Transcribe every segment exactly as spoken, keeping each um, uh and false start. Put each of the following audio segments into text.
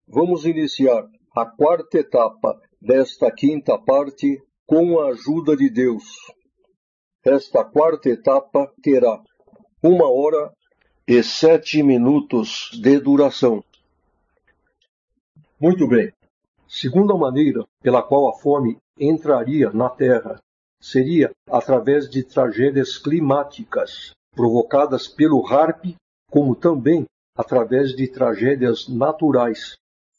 Vamos iniciar a quarta etapa desta quinta parte com a ajuda de Deus. Esta quarta etapa terá uma hora e sete minutos de duração. Muito bem. Segunda maneira pela qual a fome entraria na Terra seria através de tragédias climáticas provocadas pelo HAARP, como também através de tragédias naturais.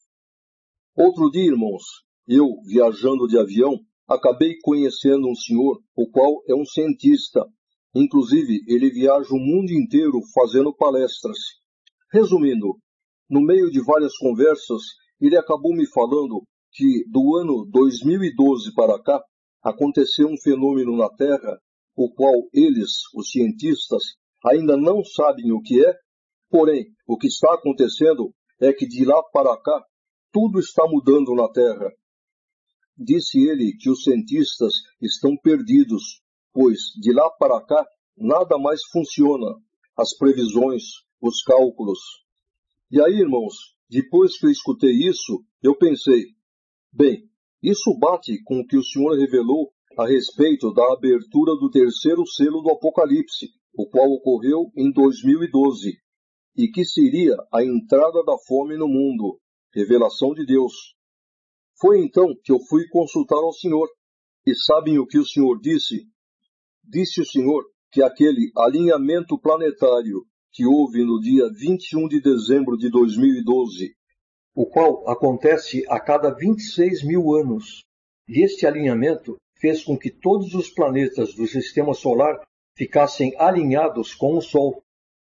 Outro dia, irmãos, eu, viajando de avião, acabei conhecendo um senhor, o qual é um cientista. Inclusive, ele viaja o mundo inteiro fazendo palestras. Resumindo, no meio de várias conversas, ele acabou me falando que do ano dois mil e doze para cá, aconteceu um fenômeno na Terra, o qual eles, os cientistas, ainda não sabem o que é, porém, o que está acontecendo é que de lá para cá, tudo está mudando na Terra. Disse ele que os cientistas estão perdidos, pois de lá para cá nada mais funciona, as previsões, os cálculos. E aí, irmãos, depois que eu escutei isso, eu pensei, bem, isso bate com o que o Senhor revelou a respeito da abertura do terceiro selo do Apocalipse, o qual ocorreu em dois mil e doze, e que seria a entrada da fome no mundo, revelação de Deus. Foi então que eu fui consultar ao Senhor, e sabem o que o Senhor disse? Disse o Senhor que aquele alinhamento planetário que houve no dia vinte e um de dezembro de dois mil e doze, o qual acontece a cada vinte e seis mil anos. E este alinhamento fez com que todos os planetas do sistema solar ficassem alinhados com o Sol.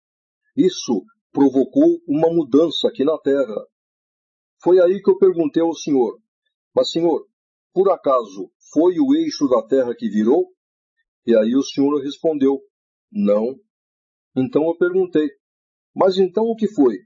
Isso provocou uma mudança aqui na Terra. Foi aí que eu perguntei ao Senhor, mas Senhor, por acaso foi o eixo da Terra que virou? E aí o Senhor respondeu, não. Então eu perguntei, mas então o que foi?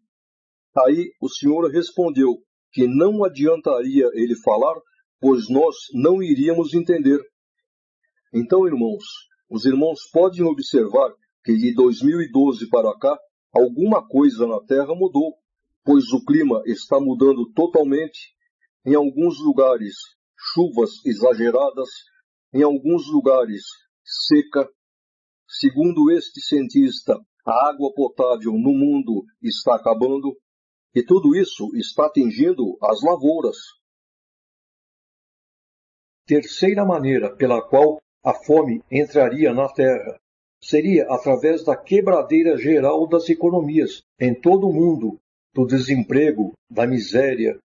Aí o Senhor respondeu que não adiantaria ele falar, pois nós não iríamos entender. Então, irmãos, os irmãos podem observar que de dois mil e doze para cá, alguma coisa na Terra mudou, pois o clima está mudando totalmente. Em alguns lugares, chuvas exageradas, em alguns lugares, seca. Segundo este cientista, a água potável no mundo está acabando. E tudo isso está atingindo as lavouras. Terceira maneira pela qual a fome entraria na Terra seria através da quebradeira geral das economias em todo o mundo, do desemprego, da miséria.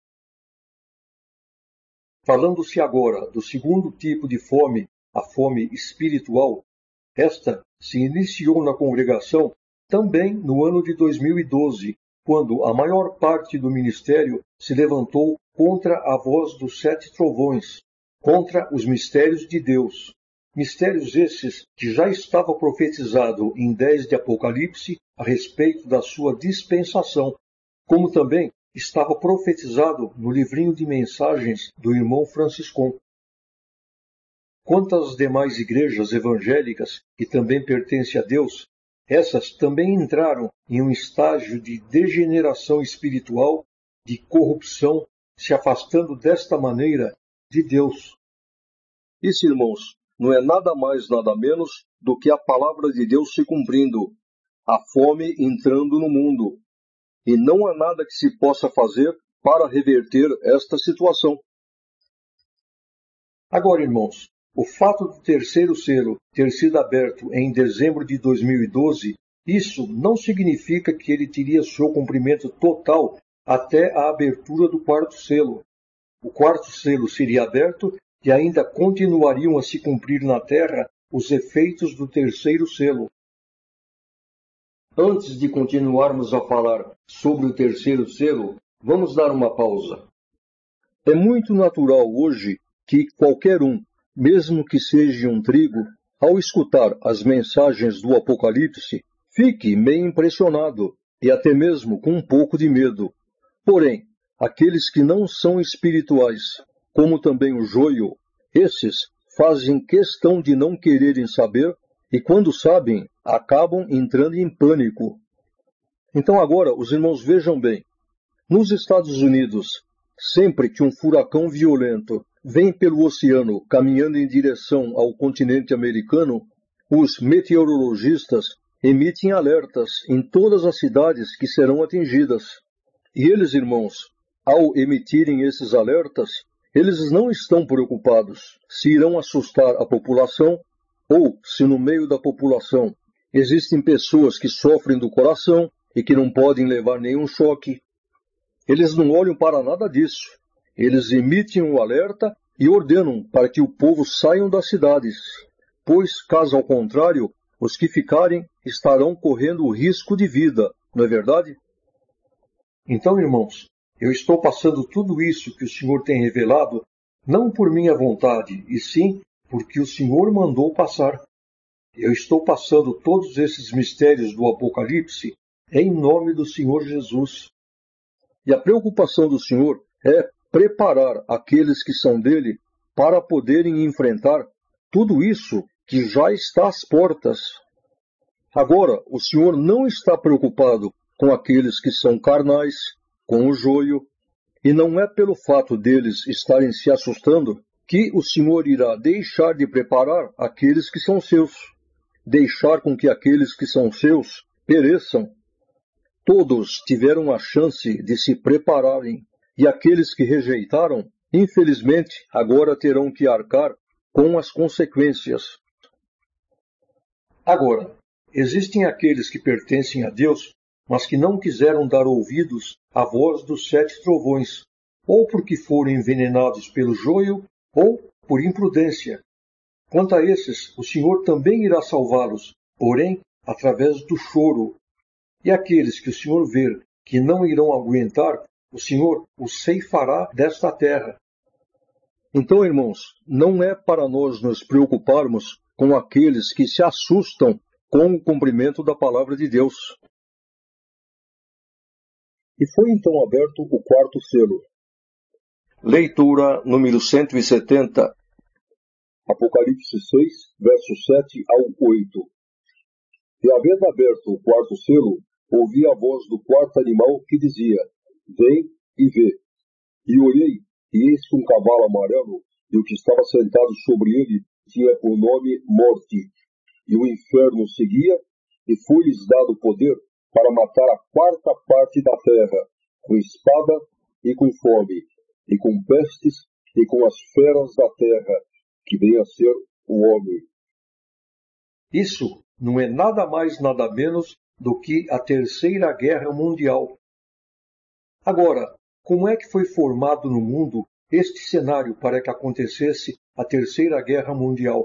Falando-se agora do segundo tipo de fome, a fome espiritual, esta se iniciou na congregação também no ano de dois mil e doze, quando a maior parte do ministério se levantou contra a voz dos sete trovões, contra os mistérios de Deus. Mistérios esses que já estava profetizado em dez de Apocalipse a respeito da sua dispensação, como também estava profetizado no livrinho de mensagens do irmão Franciscon. Quanto às demais igrejas evangélicas, que também pertencem a Deus, essas também entraram em um estágio de degeneração espiritual, de corrupção, se afastando desta maneira de Deus. Isso, irmãos, não é nada mais, nada menos do que a palavra de Deus se cumprindo, a fome entrando no mundo. E não há nada que se possa fazer para reverter esta situação. Agora, irmãos, o fato do terceiro selo ter sido aberto em dezembro de dois mil e doze, isso não significa que ele teria seu cumprimento total até a abertura do quarto selo. O quarto selo seria aberto e ainda continuariam a se cumprir na Terra os efeitos do terceiro selo. Antes de continuarmos a falar sobre o terceiro selo, vamos dar uma pausa. É muito natural hoje que qualquer um, mesmo que seja um trigo, ao escutar as mensagens do Apocalipse, fique meio impressionado e até mesmo com um pouco de medo. Porém, aqueles que não são espirituais, como também o joio, esses fazem questão de não quererem saber e, quando sabem, acabam entrando em pânico. Então agora, os irmãos vejam bem. Nos Estados Unidos, sempre que um furacão violento vem pelo oceano caminhando em direção ao continente americano, os meteorologistas emitem alertas em todas as cidades que serão atingidas. E eles, irmãos, ao emitirem esses alertas, eles não estão preocupados se irão assustar a população ou se no meio da população existem pessoas que sofrem do coração e que não podem levar nenhum choque. Eles não olham para nada disso. Eles emitem um alerta e ordenam para que o povo saiam das cidades, pois, caso ao contrário, os que ficarem estarão correndo o risco de vida, não é verdade? Então, irmãos, eu estou passando tudo isso que o Senhor tem revelado, não por minha vontade, e sim porque o Senhor mandou passar. Eu estou passando todos esses mistérios do Apocalipse em nome do Senhor Jesus. E a preocupação do Senhor é preparar aqueles que são dele para poderem enfrentar tudo isso que já está às portas. Agora, o Senhor não está preocupado com aqueles que são carnais, com o joio, e não é pelo fato deles estarem se assustando que o Senhor irá deixar de preparar aqueles que são seus, deixar com que aqueles que são seus pereçam. Todos tiveram a chance de se prepararem, e aqueles que rejeitaram, infelizmente, agora terão que arcar com as consequências. Agora, existem aqueles que pertencem a Deus, mas que não quiseram dar ouvidos à voz dos sete trovões, ou porque foram envenenados pelo joio, ou por imprudência. Quanto a esses, o Senhor também irá salvá-los, porém, através do choro. E aqueles que o Senhor ver que não irão aguentar, o Senhor os ceifará desta terra. Então, irmãos, não é para nós nos preocuparmos com aqueles que se assustam com o cumprimento da palavra de Deus. E foi então aberto o quarto selo. Leitura número cento e setenta. Apocalipse seis, versos sete ao oito. E havendo aberto o quarto selo, ouvi a voz do quarto animal que dizia: Vem e vê. E olhei, e eis que um cavalo amarelo, e o que estava sentado sobre ele tinha por nome Morte. E o inferno seguia, e foi-lhes dado poder para matar a quarta parte da terra, com espada e com fome, e com pestes e com as feras da terra, que vem a ser o homem. Isso não é nada mais, nada menos do que a Terceira Guerra Mundial. Agora, como é que foi formado no mundo este cenário para que acontecesse a Terceira Guerra Mundial?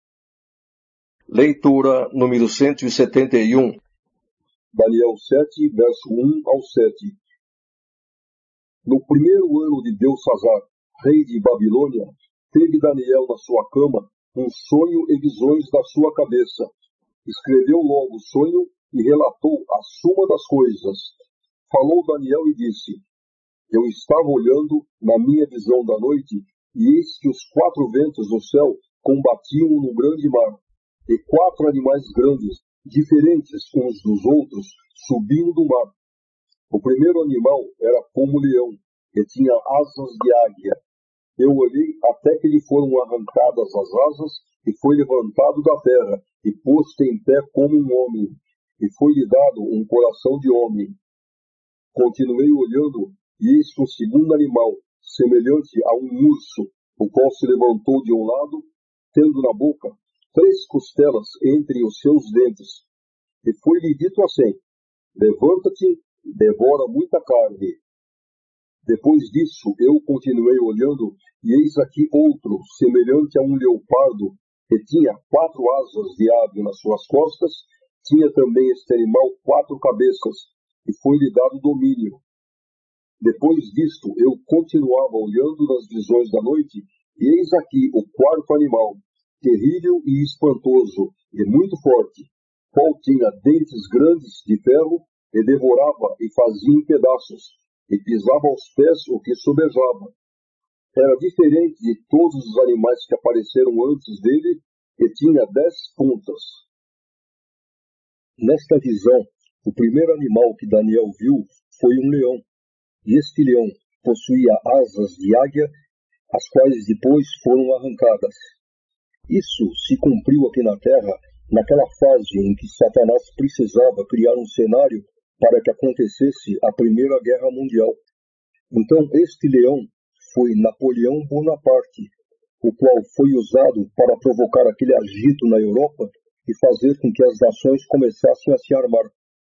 Leitura número cento e setenta e um. Daniel sete, verso um ao sete. No primeiro ano de Belsazar, rei de Babilônia, teve Daniel na sua cama um sonho e visões da sua cabeça. Escreveu logo o sonho e relatou a suma das coisas. Falou Daniel e disse: Eu estava olhando na minha visão da noite, e eis que os quatro ventos do céu combatiam no grande mar, e quatro animais grandes, diferentes uns dos outros, subiam do mar. O primeiro animal era como leão, e tinha asas de águia. Eu olhei até que lhe foram arrancadas as asas, e foi levantado da terra, e posto em pé como um homem, e foi-lhe dado um coração de homem. Continuei olhando, e eis que um segundo animal, semelhante a um urso, o qual se levantou de um lado, tendo na boca três costelas entre os seus dentes. E foi-lhe dito assim: Levanta-te, devora muita carne. Depois disso, eu continuei olhando, e eis aqui outro, semelhante a um leopardo, que tinha quatro asas de ave nas suas costas, tinha também este animal quatro cabeças, e foi-lhe dado domínio. Depois disto, eu continuava olhando nas visões da noite, e eis aqui o quarto animal, terrível e espantoso, e muito forte, qual tinha dentes grandes de ferro, e devorava e fazia em pedaços, e pisava aos pés o que sobejava. Era diferente de todos os animais que apareceram antes dele, e tinha dez pontas. Nesta visão, o primeiro animal que Daniel viu foi um leão. e este leão possuía asas de águia, as quais depois foram arrancadas. Isso se cumpriu aqui na Terra, naquela fase em que Satanás precisava criar um cenário para que acontecesse a Primeira Guerra Mundial. Então, este leão foi Napoleão Bonaparte, o qual foi usado para provocar aquele agito na Europa e fazer com que as nações começassem a se armar.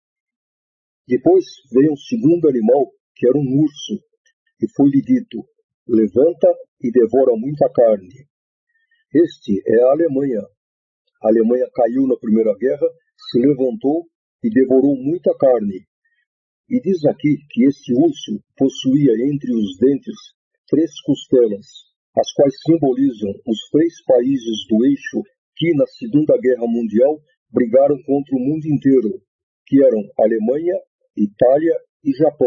Depois veio um segundo animal, que era um urso, e foi-lhe dito: levanta e devora muita carne. Este é a Alemanha. A Alemanha caiu na Primeira Guerra, se levantou e devorou muita carne. E diz aqui que este urso possuía entre os dentes três costelas, as quais simbolizam os três países do eixo que na Segunda Guerra Mundial brigaram contra o mundo inteiro, que eram Alemanha, Itália e Japão.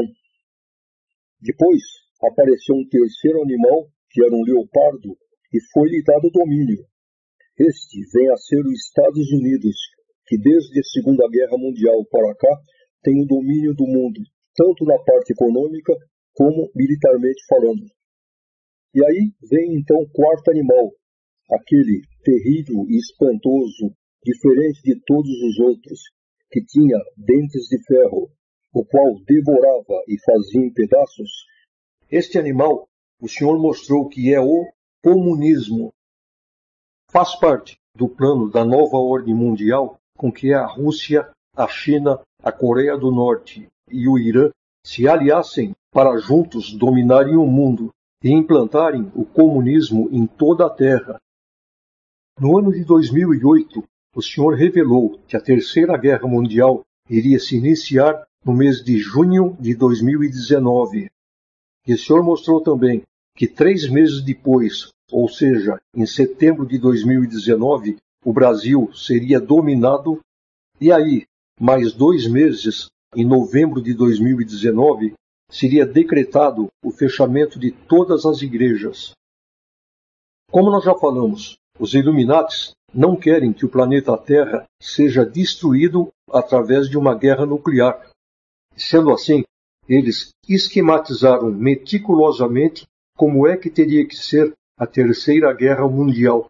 Depois apareceu um terceiro animal, que era um leopardo, e foi-lhe dado domínio. Este vem a ser os Estados Unidos, que desde a Segunda Guerra Mundial para cá tem o domínio do mundo, tanto na parte econômica como militarmente falando. E aí vem então o quarto animal, aquele terrível e espantoso, diferente de todos os outros, que tinha dentes de ferro, o qual devorava e fazia em pedaços. Este animal, o Senhor mostrou que é o comunismo. Faz parte do plano da nova ordem mundial com que a Rússia, a China, a Coreia do Norte e o Irã se aliassem para juntos dominarem o mundo e implantarem o comunismo em toda a Terra. No ano de dois mil e oito, o Senhor revelou que a Terceira Guerra Mundial iria se iniciar no mês de junho de dois mil e dezenove. E o Senhor mostrou também que três meses depois, ou seja, em setembro de dois mil e dezenove, o Brasil seria dominado, e aí, mais dois meses, em novembro de dois mil e dezenove, seria decretado o fechamento de todas as igrejas. Como nós já falamos, os Illuminatis não querem que o planeta Terra seja destruído através de uma guerra nuclear. Sendo assim, eles esquematizaram meticulosamente como é que teria que ser a Terceira Guerra Mundial.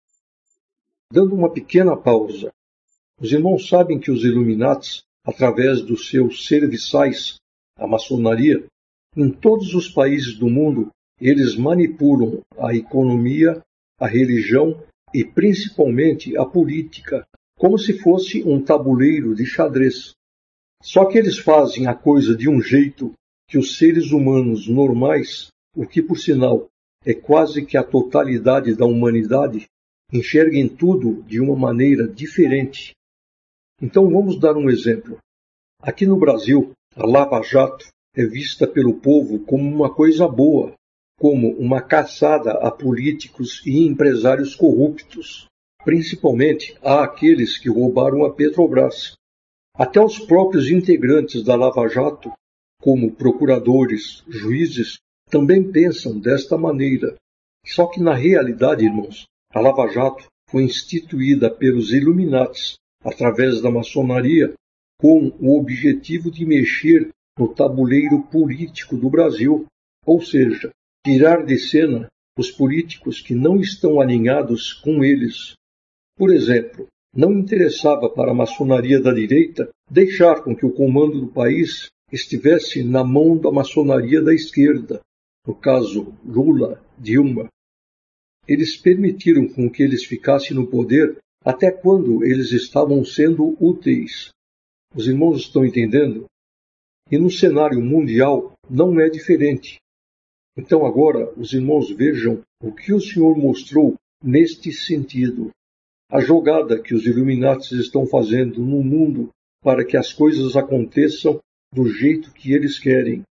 Dando uma pequena pausa, os irmãos sabem que os Illuminatis, através dos seus serviçais, a maçonaria, em todos os países do mundo, eles manipulam a economia, a religião e principalmente a política, como se fosse um tabuleiro de xadrez. Só que eles fazem a coisa de um jeito que os seres humanos normais, o que por sinal é quase que a totalidade da humanidade, enxerguem tudo de uma maneira diferente. Então vamos dar um exemplo. Aqui no Brasil, a Lava Jato é vista pelo povo como uma coisa boa, como uma caçada a políticos e empresários corruptos, principalmente a aqueles que roubaram a Petrobras. Até os próprios integrantes da Lava Jato, como procuradores, juízes, também pensam desta maneira. Só que na realidade, irmãos, a Lava Jato foi instituída pelos Illuminatis, através da maçonaria, com o objetivo de mexer no tabuleiro político do Brasil, ou seja, tirar de cena os políticos que não estão alinhados com eles. Por exemplo, não interessava para a maçonaria da direita deixar com que o comando do país estivesse na mão da maçonaria da esquerda, no caso Lula, Dilma. Eles permitiram com que eles ficassem no poder até quando eles estavam sendo úteis. Os irmãos estão entendendo? E no cenário mundial não é diferente. Então agora os irmãos vejam o que o Senhor mostrou neste sentido. A jogada que os Illuminatis estão fazendo no mundo para que as coisas aconteçam do jeito que eles querem.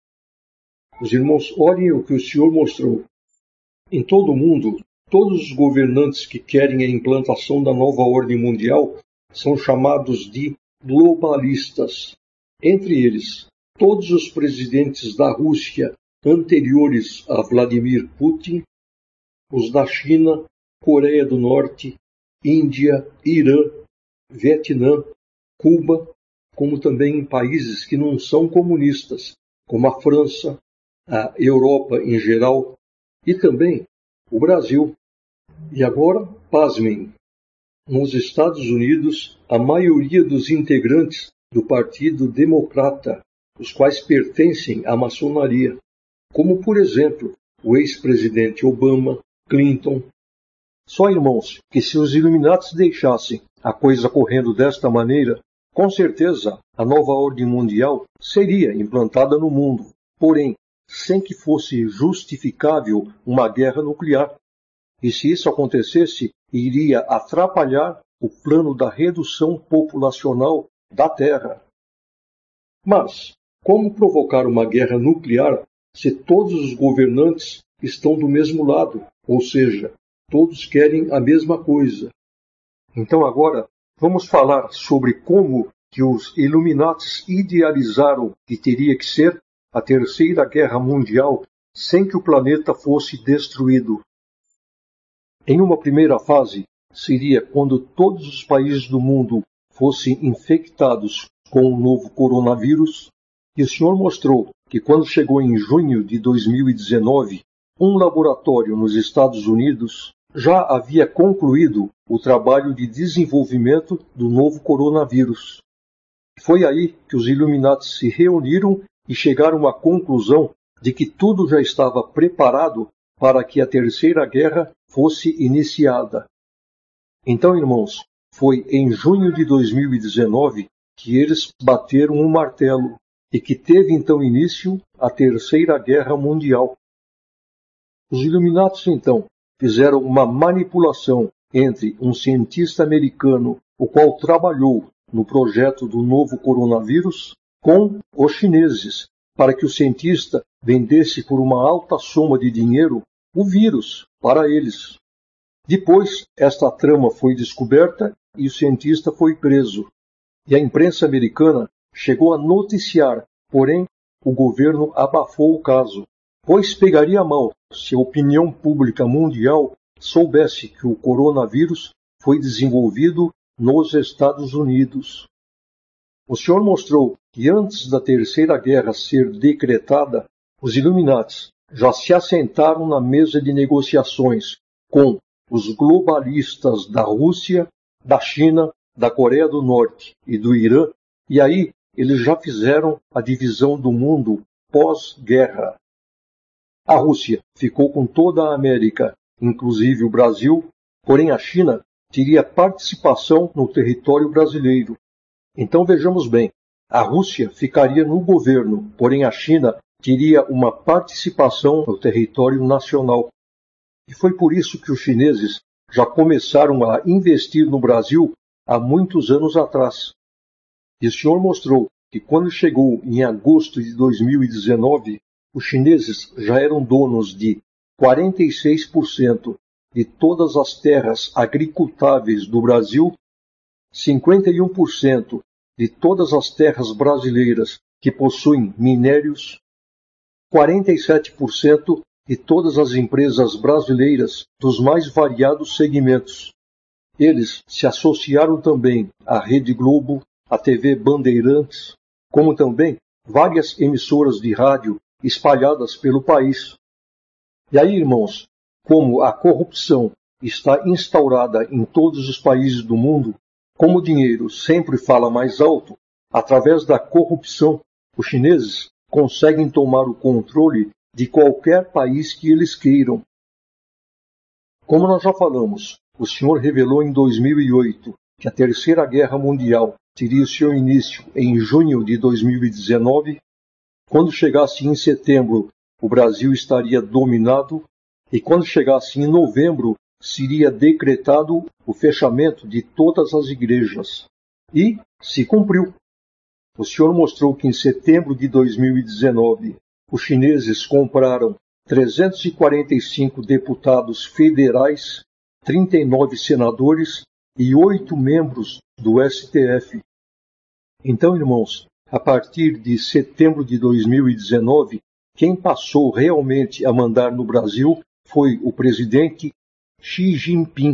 Os irmãos, olhem o que o Senhor mostrou. Em todo o mundo, todos os governantes que querem a implantação da nova ordem mundial são chamados de globalistas. Entre eles, todos os presidentes da Rússia anteriores a Vladimir Putin, os da China, Coreia do Norte, Índia, Irã, Vietnã, Cuba, como também em países que não são comunistas, como a França, a Europa em geral e também o Brasil. E agora, pasmem, nos Estados Unidos, a maioria dos integrantes do Partido Democrata, os quais pertencem à maçonaria, como, por exemplo, o ex-presidente Obama, Clinton. Só, irmãos, que se os Illuminatis deixassem a coisa correndo desta maneira, com certeza a nova ordem mundial seria implantada no mundo, porém, sem que fosse justificável uma guerra nuclear. E se isso acontecesse, iria atrapalhar o plano da redução populacional da Terra. Mas, como provocar uma guerra nuclear se todos os governantes estão do mesmo lado, ou seja, todos querem a mesma coisa? Então agora vamos falar sobre como que os Illuminatis idealizaram que teria que ser a Terceira Guerra Mundial sem que o planeta fosse destruído. Em uma primeira fase, seria quando todos os países do mundo fossem infectados com o novo coronavírus, e o senhor mostrou que quando chegou em junho de dois mil e dezenove, um laboratório nos Estados Unidos já havia concluído o trabalho de desenvolvimento do novo coronavírus. Foi aí que os Illuminati se reuniram e chegaram à conclusão de que tudo já estava preparado para que a Terceira Guerra fosse iniciada. Então, irmãos, foi em junho de dois mil e dezenove que eles bateram o martelo e que teve então início a Terceira Guerra Mundial. Os Illuminati, então, fizeram uma manipulação entre um cientista americano, o qual trabalhou no projeto do novo coronavírus, com os chineses, para que o cientista vendesse por uma alta soma de dinheiro o vírus para eles. Depois, esta trama foi descoberta e o cientista foi preso. E a imprensa americana chegou a noticiar, porém, o governo abafou o caso, pois pegaria mal se a opinião pública mundial soubesse que o coronavírus foi desenvolvido nos Estados Unidos. O senhor mostrou que antes da Terceira Guerra ser decretada, os Illuminatis já se assentaram na mesa de negociações com os globalistas da Rússia, da China, da Coreia do Norte e do Irã, e aí eles já fizeram a divisão do mundo pós-guerra. A Rússia ficou com toda a América, inclusive o Brasil, porém a China teria participação no território brasileiro. Então vejamos bem, a Rússia ficaria no governo, porém a China teria uma participação no território nacional. E foi por isso que os chineses já começaram a investir no Brasil há muitos anos atrás. E o senhor mostrou que quando chegou em agosto de dois mil e dezenove, os chineses já eram donos de quarenta e seis por cento de todas as terras agricultáveis do Brasil, cinquenta e um por cento de todas as terras brasileiras que possuem minérios, quarenta e sete por cento de todas as empresas brasileiras dos mais variados segmentos. Eles se associaram também à Rede Globo, à T V Bandeirantes, como também várias emissoras de rádio espalhadas pelo país. E aí, irmãos, como a corrupção está instaurada em todos os países do mundo, como o dinheiro sempre fala mais alto, através da corrupção, os chineses conseguem tomar o controle de qualquer país que eles queiram. Como nós já falamos, o senhor revelou em dois mil e oito que a Terceira Guerra Mundial teria o seu início em junho de dois mil e dezenove. Quando chegasse em setembro, o Brasil estaria dominado, e quando chegasse em novembro, seria decretado o fechamento de todas as igrejas. E se cumpriu. O senhor mostrou que em setembro de dois mil e dezenove, os chineses compraram trezentos e quarenta e cinco deputados federais, trinta e nove senadores e oito membros do S T F. Então, irmãos, a partir de setembro de dois mil e dezenove, quem passou realmente a mandar no Brasil foi o presidente Xi Jinping.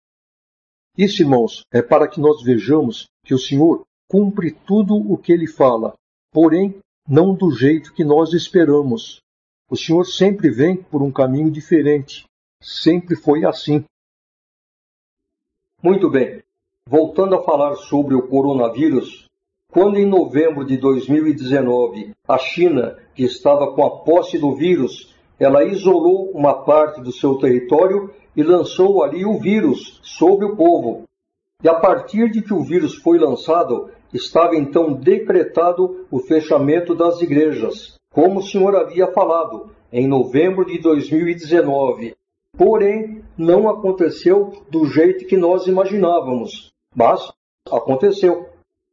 Isso, irmãos, é para que nós vejamos que o Senhor cumpre tudo o que ele fala, porém não do jeito que nós esperamos. O Senhor sempre vem por um caminho diferente. Sempre foi assim. Muito bem. Voltando a falar sobre o coronavírus, quando em novembro de dois mil e dezenove a China, que estava com a posse do vírus, ela isolou uma parte do seu território e lançou ali o vírus sobre o povo. E a partir de que o vírus foi lançado, estava então decretado o fechamento das igrejas, como o Senhor havia falado, em novembro de dois mil e dezenove. Porém, não aconteceu do jeito que nós imaginávamos, mas aconteceu.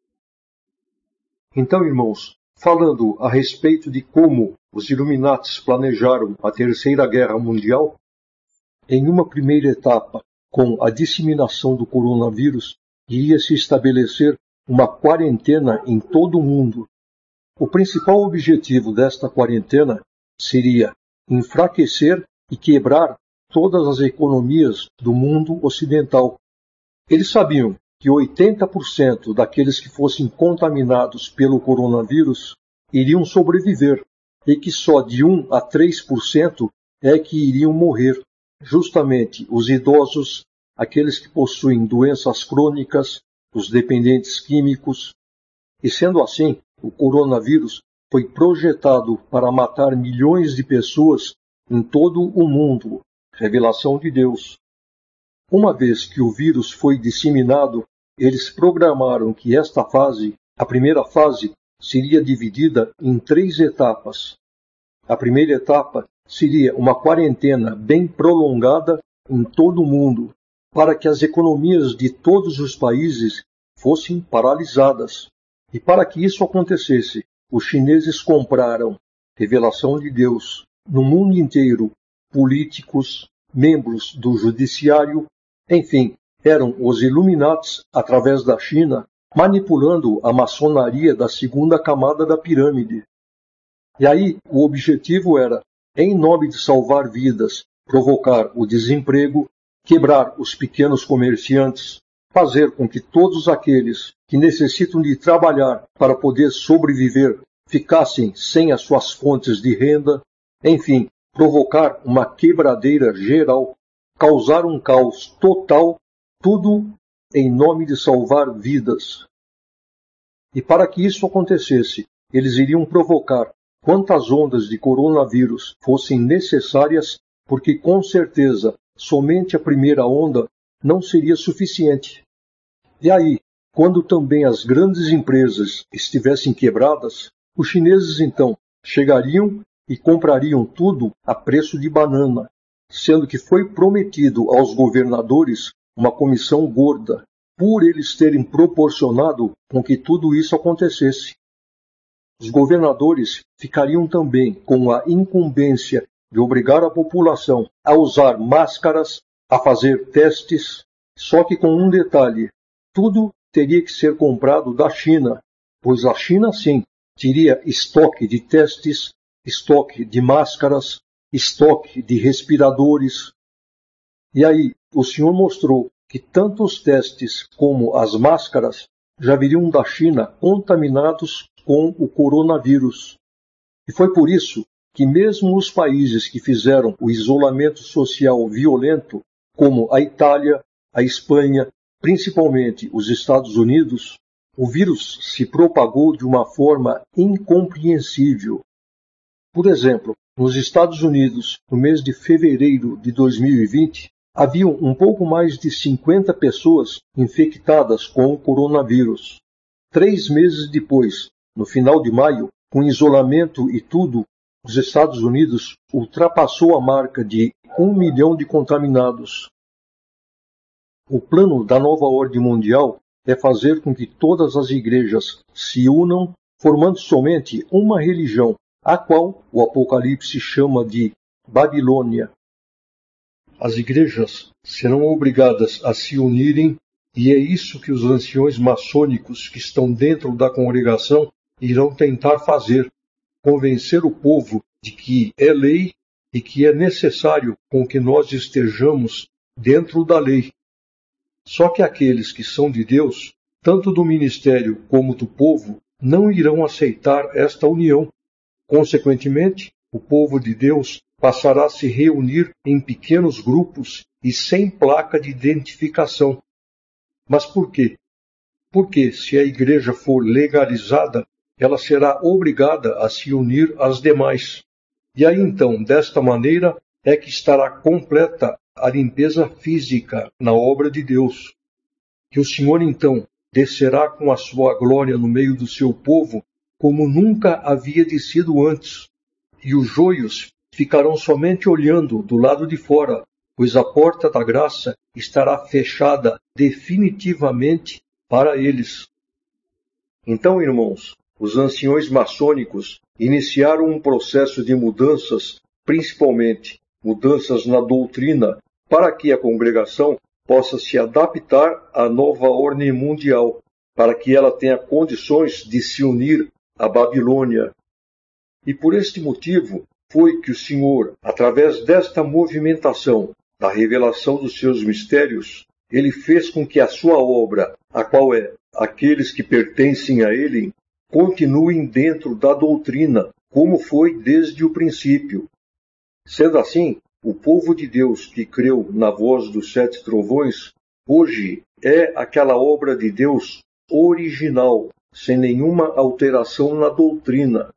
Então, irmãos, falando a respeito de como os Illuminatis planejaram a Terceira Guerra Mundial, em uma primeira etapa, com a disseminação do coronavírus, iria se estabelecer uma quarentena em todo o mundo. O principal objetivo desta quarentena seria enfraquecer e quebrar todas as economias do mundo ocidental. Eles sabiam que oitenta por cento daqueles que fossem contaminados pelo coronavírus iriam sobreviver e que só de um a três por cento é que iriam morrer, justamente os idosos, aqueles que possuem doenças crônicas, os dependentes químicos. E sendo assim, o coronavírus foi projetado para matar milhões de pessoas em todo o mundo. Revelação de Deus. Uma vez que o vírus foi disseminado, eles programaram que esta fase, a primeira fase, seria dividida em três etapas. A primeira etapa seria uma quarentena bem prolongada em todo o mundo, para que as economias de todos os países fossem paralisadas. E para que isso acontecesse, os chineses compraram, revelação de Deus, no mundo inteiro, políticos, membros do judiciário, enfim, eram os Illuminatis, através da China, manipulando a maçonaria da segunda camada da pirâmide. E aí, o objetivo era, em nome de salvar vidas, provocar o desemprego, quebrar os pequenos comerciantes, fazer com que todos aqueles que necessitam de trabalhar para poder sobreviver ficassem sem as suas fontes de renda, enfim, provocar uma quebradeira geral, causar um caos total, tudo em nome de salvar vidas. E para que isso acontecesse, eles iriam provocar quantas ondas de coronavírus fossem necessárias, porque com certeza somente a primeira onda não seria suficiente. E aí, quando também as grandes empresas estivessem quebradas, os chineses então chegariam e comprariam tudo a preço de banana, sendo que foi prometido aos governadores uma comissão gorda, por eles terem proporcionado com que tudo isso acontecesse. Os governadores ficariam também com a incumbência de obrigar a população a usar máscaras, a fazer testes, só que com um detalhe: tudo teria que ser comprado da China, pois a China, sim, teria estoque de testes, estoque de máscaras, estoque de respiradores. E aí, o Senhor mostrou que tanto os testes como as máscaras já viriam da China contaminados com o coronavírus. E foi por isso que mesmo os países que fizeram o isolamento social violento, como a Itália, a Espanha, principalmente os Estados Unidos, o vírus se propagou de uma forma incompreensível. Por exemplo, nos Estados Unidos, no mês de fevereiro de dois mil e vinte, haviam um pouco mais de cinquenta pessoas infectadas com o coronavírus. Três meses depois, no final de maio, com isolamento e tudo, os Estados Unidos ultrapassou a marca de um milhão de contaminados. O plano da nova ordem mundial é fazer com que todas as igrejas se unam, formando somente uma religião, a qual o Apocalipse chama de Babilônia. As igrejas serão obrigadas a se unirem, e é isso que os anciões maçônicos que estão dentro da congregação irão tentar fazer, convencer o povo de que é lei e que é necessário com que nós estejamos dentro da lei. Só que aqueles que são de Deus, tanto do ministério como do povo, não irão aceitar esta união. Consequentemente, o povo de Deus passará a se reunir em pequenos grupos e sem placa de identificação. Mas por quê? Porque, se a igreja for legalizada, ela será obrigada a se unir às demais. E aí então, desta maneira, é que estará completa a limpeza física na obra de Deus. Que o Senhor então descerá com a sua glória no meio do seu povo, como nunca havia descido antes. E os joios ficarão somente olhando do lado de fora, pois a porta da graça estará fechada definitivamente para eles. Então, irmãos, os anciões maçônicos iniciaram um processo de mudanças, principalmente mudanças na doutrina, para que a congregação possa se adaptar à nova ordem mundial, para que ela tenha condições de se unir à Babilônia. E por este motivo foi que o Senhor, através desta movimentação da revelação dos seus mistérios, ele fez com que a sua obra, a qual é aqueles que pertencem a ele, continuem dentro da doutrina, como foi desde o princípio. Sendo assim, o povo de Deus que creu na voz dos sete trovões, hoje é aquela obra de Deus original, sem nenhuma alteração na doutrina.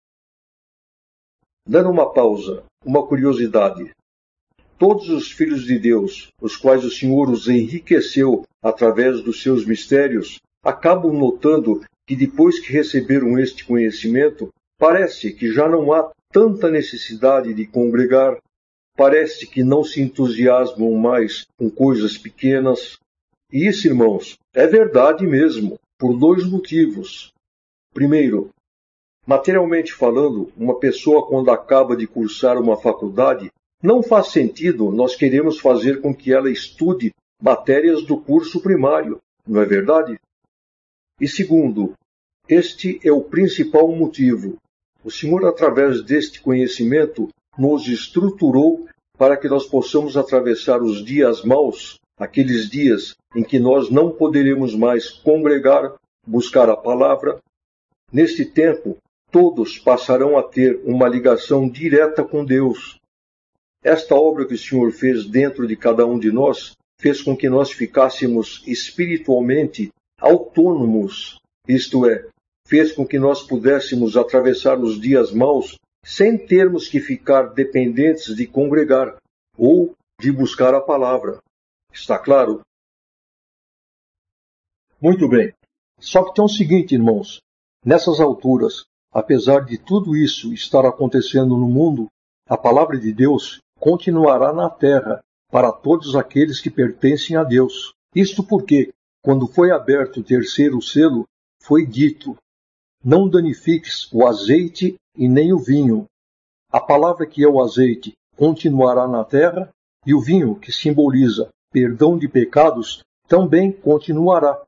Dando uma pausa, uma curiosidade. Todos os filhos de Deus, os quais o Senhor os enriqueceu através dos seus mistérios, acabam notando que depois que receberam este conhecimento, parece que já não há tanta necessidade de congregar, parece que não se entusiasmam mais com coisas pequenas. E isso, irmãos, é verdade mesmo, por dois motivos. Primeiro, materialmente falando, uma pessoa quando acaba de cursar uma faculdade, não faz sentido nós queremos fazer com que ela estude matérias do curso primário, não é verdade? E segundo, este é o principal motivo. O Senhor, através deste conhecimento, nos estruturou para que nós possamos atravessar os dias maus, aqueles dias em que nós não poderemos mais congregar, buscar a palavra. Neste tempo, todos passarão a ter uma ligação direta com Deus. Esta obra que o Senhor fez dentro de cada um de nós fez com que nós ficássemos espiritualmente autônomos, isto é, fez com que nós pudéssemos atravessar os dias maus sem termos que ficar dependentes de congregar ou de buscar a palavra. Está claro? Muito bem. Só que tem o seguinte, irmãos. Nessas alturas, apesar de tudo isso estar acontecendo no mundo, a palavra de Deus continuará na terra para todos aqueles que pertencem a Deus. Isto porque, quando foi aberto o terceiro selo, foi dito: não danifiques o azeite e nem o vinho. A palavra que é o azeite continuará na terra, e o vinho, que simboliza perdão de pecados, também continuará.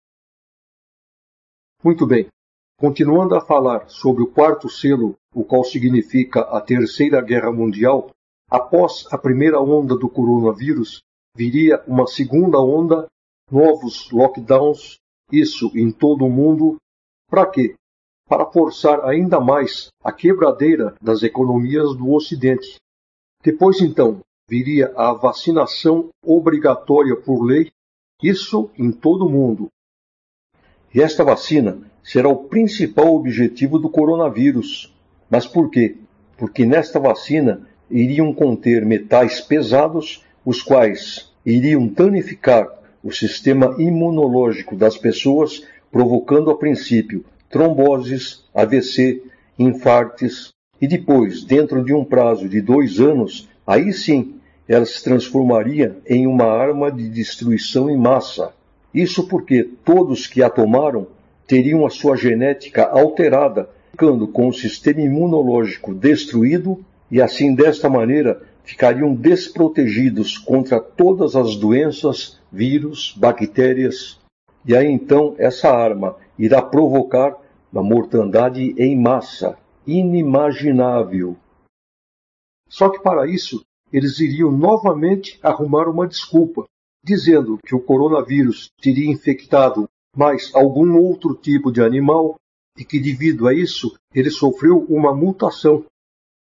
Muito bem. Continuando a falar sobre o quarto selo, o qual significa a Terceira Guerra Mundial, após a primeira onda do coronavírus, viria uma segunda onda, novos lockdowns, isso em todo o mundo. Para quê? Para forçar ainda mais a quebradeira das economias do Ocidente. Depois, então, viria a vacinação obrigatória por lei, isso em todo o mundo. E esta vacina será o principal objetivo do coronavírus. Mas por quê? Porque nesta vacina iriam conter metais pesados, os quais iriam danificar o sistema imunológico das pessoas, provocando a princípio tromboses, A V C, infartes, e depois, dentro de um prazo de dois anos, aí sim, ela se transformaria em uma arma de destruição em massa. Isso porque todos que a tomaram teriam a sua genética alterada, ficando com o sistema imunológico destruído e assim, desta maneira, ficariam desprotegidos contra todas as doenças, vírus, bactérias. E aí então essa arma irá provocar uma mortandade em massa, inimaginável. Só que para isso, eles iriam novamente arrumar uma desculpa, dizendo que o coronavírus teria infectado mais algum outro tipo de animal e que devido a isso ele sofreu uma mutação.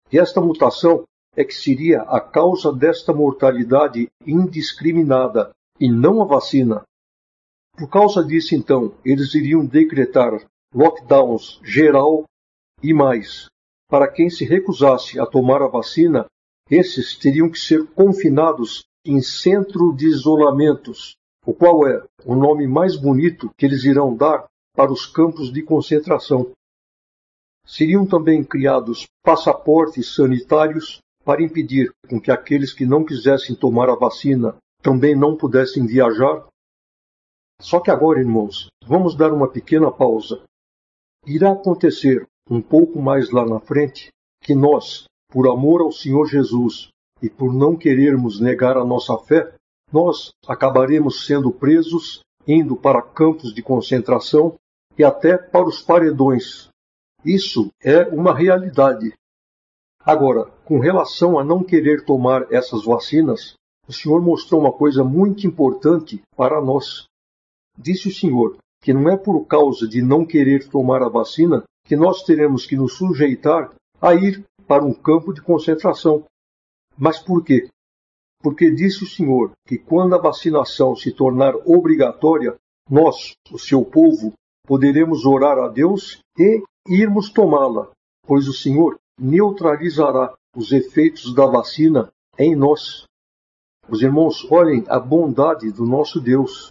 E esta mutação é que seria a causa desta mortalidade indiscriminada, e não a vacina. Por causa disso, então, eles iriam decretar lockdowns geral e mais. Para quem se recusasse a tomar a vacina, esses teriam que ser confinados em centro de isolamentos, o qual é o nome mais bonito que eles irão dar para os campos de concentração. Seriam também criados passaportes sanitários para impedir com que aqueles que não quisessem tomar a vacina também não pudessem viajar. Só que agora, irmãos, vamos dar uma pequena pausa. Irá acontecer um pouco mais lá na frente que nós, por amor ao Senhor Jesus e por não querermos negar a nossa fé, nós acabaremos sendo presos, indo para campos de concentração e até para os paredões. Isso é uma realidade. Agora, com relação a não querer tomar essas vacinas, o Senhor mostrou uma coisa muito importante para nós. Disse o Senhor que não é por causa de não querer tomar a vacina que nós teremos que nos sujeitar a ir para um campo de concentração. Mas por quê? Porque disse o Senhor que quando a vacinação se tornar obrigatória, nós, o seu povo, poderemos orar a Deus e irmos tomá-la, pois o Senhor neutralizará os efeitos da vacina em nós. Os irmãos, olhem a bondade do nosso Deus.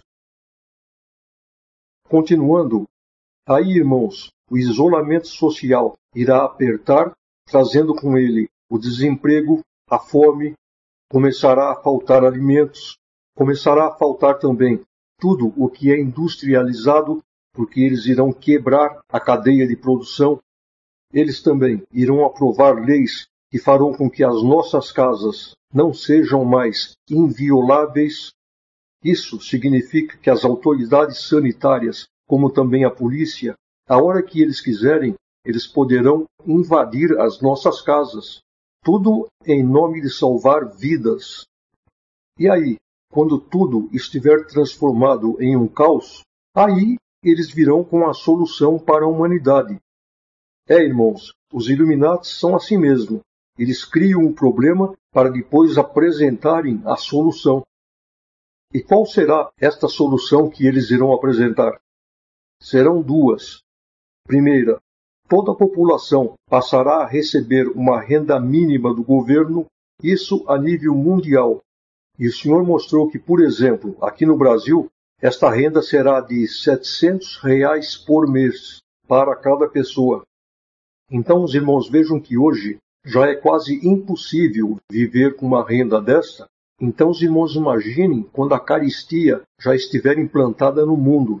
Continuando, aí, irmãos, o isolamento social irá apertar, trazendo com ele o desemprego, a fome, começará a faltar alimentos, começará a faltar também tudo o que é industrializado, porque eles irão quebrar a cadeia de produção. Eles também irão aprovar leis que farão com que as nossas casas não sejam mais invioláveis. Isso significa que as autoridades sanitárias, como também a polícia, a hora que eles quiserem, eles poderão invadir as nossas casas. Tudo em nome de salvar vidas. E aí, quando tudo estiver transformado em um caos, aí eles virão com a solução para a humanidade. É, irmãos, os Illuminati são assim mesmo. Eles criam um problema para depois apresentarem a solução. E qual será esta solução que eles irão apresentar? Serão duas. Primeira, toda a população passará a receber uma renda mínima do governo, isso a nível mundial. E o Senhor mostrou que, por exemplo, aqui no Brasil, esta renda será de setecentos reais por mês para cada pessoa. Então, os irmãos, vejam que hoje já é quase impossível viver com uma renda desta. Então, os irmãos, imaginem quando a caristia já estiver implantada no mundo.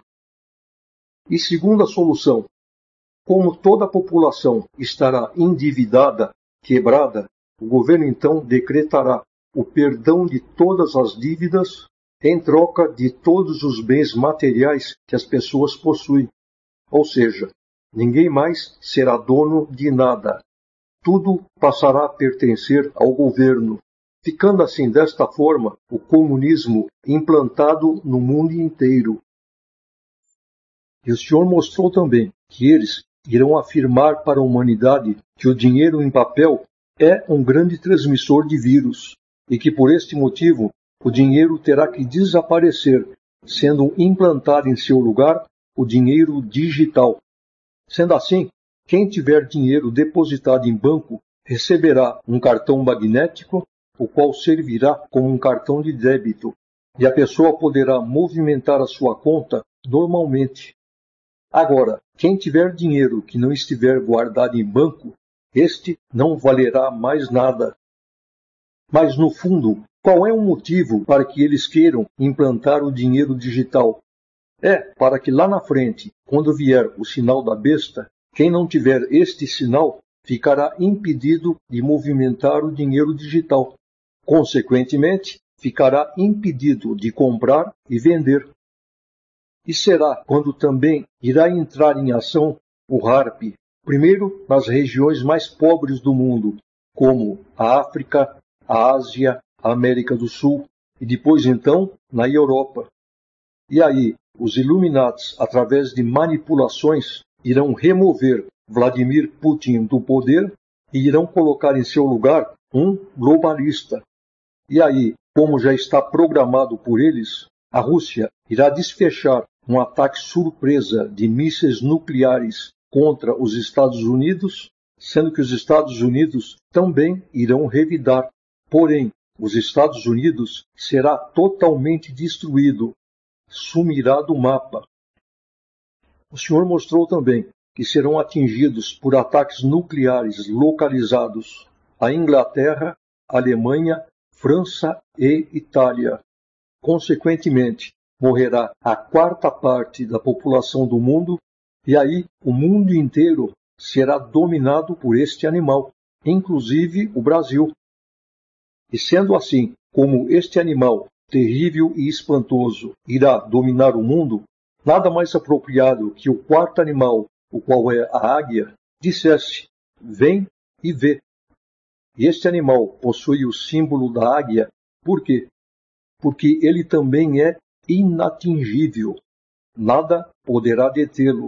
E segunda solução, como toda a população estará endividada, quebrada, o governo então decretará o perdão de todas as dívidas em troca de todos os bens materiais que as pessoas possuem. Ou seja, ninguém mais será dono de nada. Tudo passará a pertencer ao governo, ficando assim desta forma o comunismo implantado no mundo inteiro. E o Senhor mostrou também que eles irão afirmar para a humanidade que o dinheiro em papel é um grande transmissor de vírus e que por este motivo o dinheiro terá que desaparecer, sendo implantado em seu lugar o dinheiro digital. Sendo assim, quem tiver dinheiro depositado em banco receberá um cartão magnético, o qual servirá como um cartão de débito, e a pessoa poderá movimentar a sua conta normalmente. Agora, quem tiver dinheiro que não estiver guardado em banco, este não valerá mais nada. Mas, no fundo, qual é o motivo para que eles queiram implantar o dinheiro digital? É para que lá na frente, quando vier o sinal da besta, quem não tiver este sinal ficará impedido de movimentar o dinheiro digital. Consequentemente, ficará impedido de comprar e vender. E será quando também irá entrar em ação o harp, primeiro nas regiões mais pobres do mundo, como a África, a Ásia, a América do Sul, e depois então na Europa. E aí, os Illuminatis, através de manipulações, irão remover Vladimir Putin do poder e irão colocar em seu lugar um globalista. E aí, como já está programado por eles, a Rússia irá desfechar um ataque surpresa de mísseis nucleares contra os Estados Unidos, sendo que os Estados Unidos também irão revidar. Porém, os Estados Unidos será totalmente destruído, sumirá do mapa. O senhor mostrou também que serão atingidos por ataques nucleares localizados a Inglaterra, Alemanha, França e Itália. Consequentemente, morrerá a quarta parte da população do mundo, e aí o mundo inteiro será dominado por este animal, inclusive o Brasil. E sendo assim, como este animal, terrível e espantoso, irá dominar o mundo, nada mais apropriado que o quarto animal, o qual é a águia, dissesse: vem e vê. E este animal possui o símbolo da águia, por quê? Porque ele também é inatingível. Nada poderá detê-lo.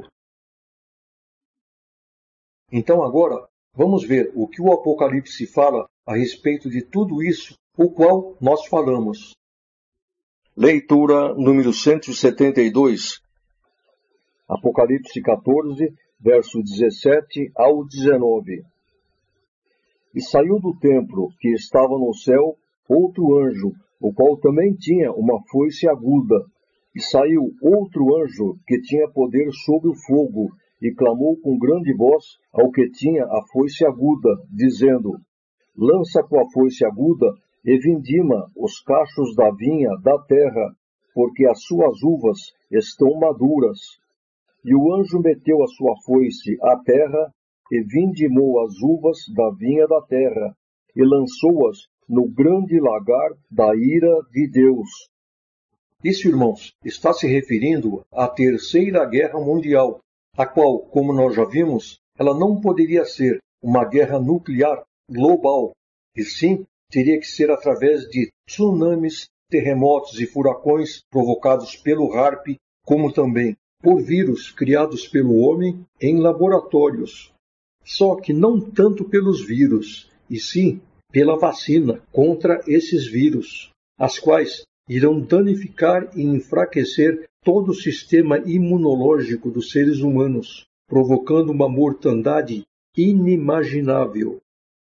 Então agora, vamos ver o que o Apocalipse fala a respeito de tudo isso, o qual nós falamos. Leitura número cento e setenta e dois. Apocalipse quatorze, verso dezessete ao dezenove. E saiu do templo que estava no céu outro anjo, o qual também tinha uma foice aguda. E saiu outro anjo que tinha poder sobre o fogo, e clamou com grande voz ao que tinha a foice aguda, dizendo: lança tua foice aguda e vindima os cachos da vinha da terra, porque as suas uvas estão maduras. E o anjo meteu a sua foice à terra, e vindimou as uvas da vinha da terra, e lançou-as no grande lagar da ira de Deus. Isso, irmãos, está se referindo à Terceira Guerra Mundial, a qual, como nós já vimos, ela não poderia ser uma guerra nuclear global, e sim teria que ser através de tsunamis, terremotos e furacões provocados pelo HAARP, como também por vírus criados pelo homem em laboratórios. Só que não tanto pelos vírus, e sim pela vacina contra esses vírus, as quais irão danificar e enfraquecer todo o sistema imunológico dos seres humanos, provocando uma mortandade inimaginável.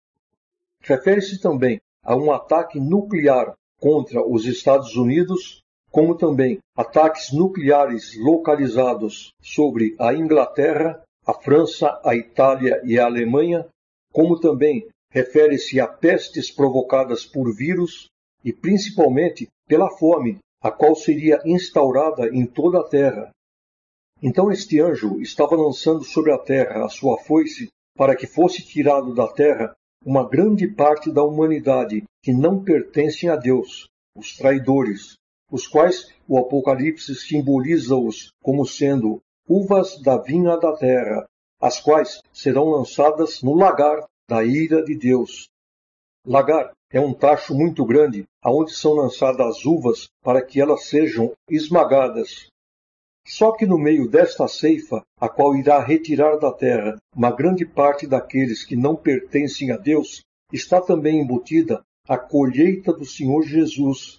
Refere-se também a um ataque nuclear contra os Estados Unidos, como também ataques nucleares localizados sobre a Inglaterra, a França, a Itália e a Alemanha, como também refere-se a pestes provocadas por vírus e principalmente pela fome, a qual seria instaurada em toda a terra. Então este anjo estava lançando sobre a terra a sua foice para que fosse tirado da terra uma grande parte da humanidade que não pertencem a Deus, os traidores, os quais o Apocalipse simboliza-os como sendo uvas da vinha da terra, as quais serão lançadas no lagar da ira de Deus. Lagar é um tacho muito grande, aonde são lançadas as uvas para que elas sejam esmagadas. Só que no meio desta ceifa, a qual irá retirar da terra uma grande parte daqueles que não pertencem a Deus, está também embutida a colheita do Senhor Jesus.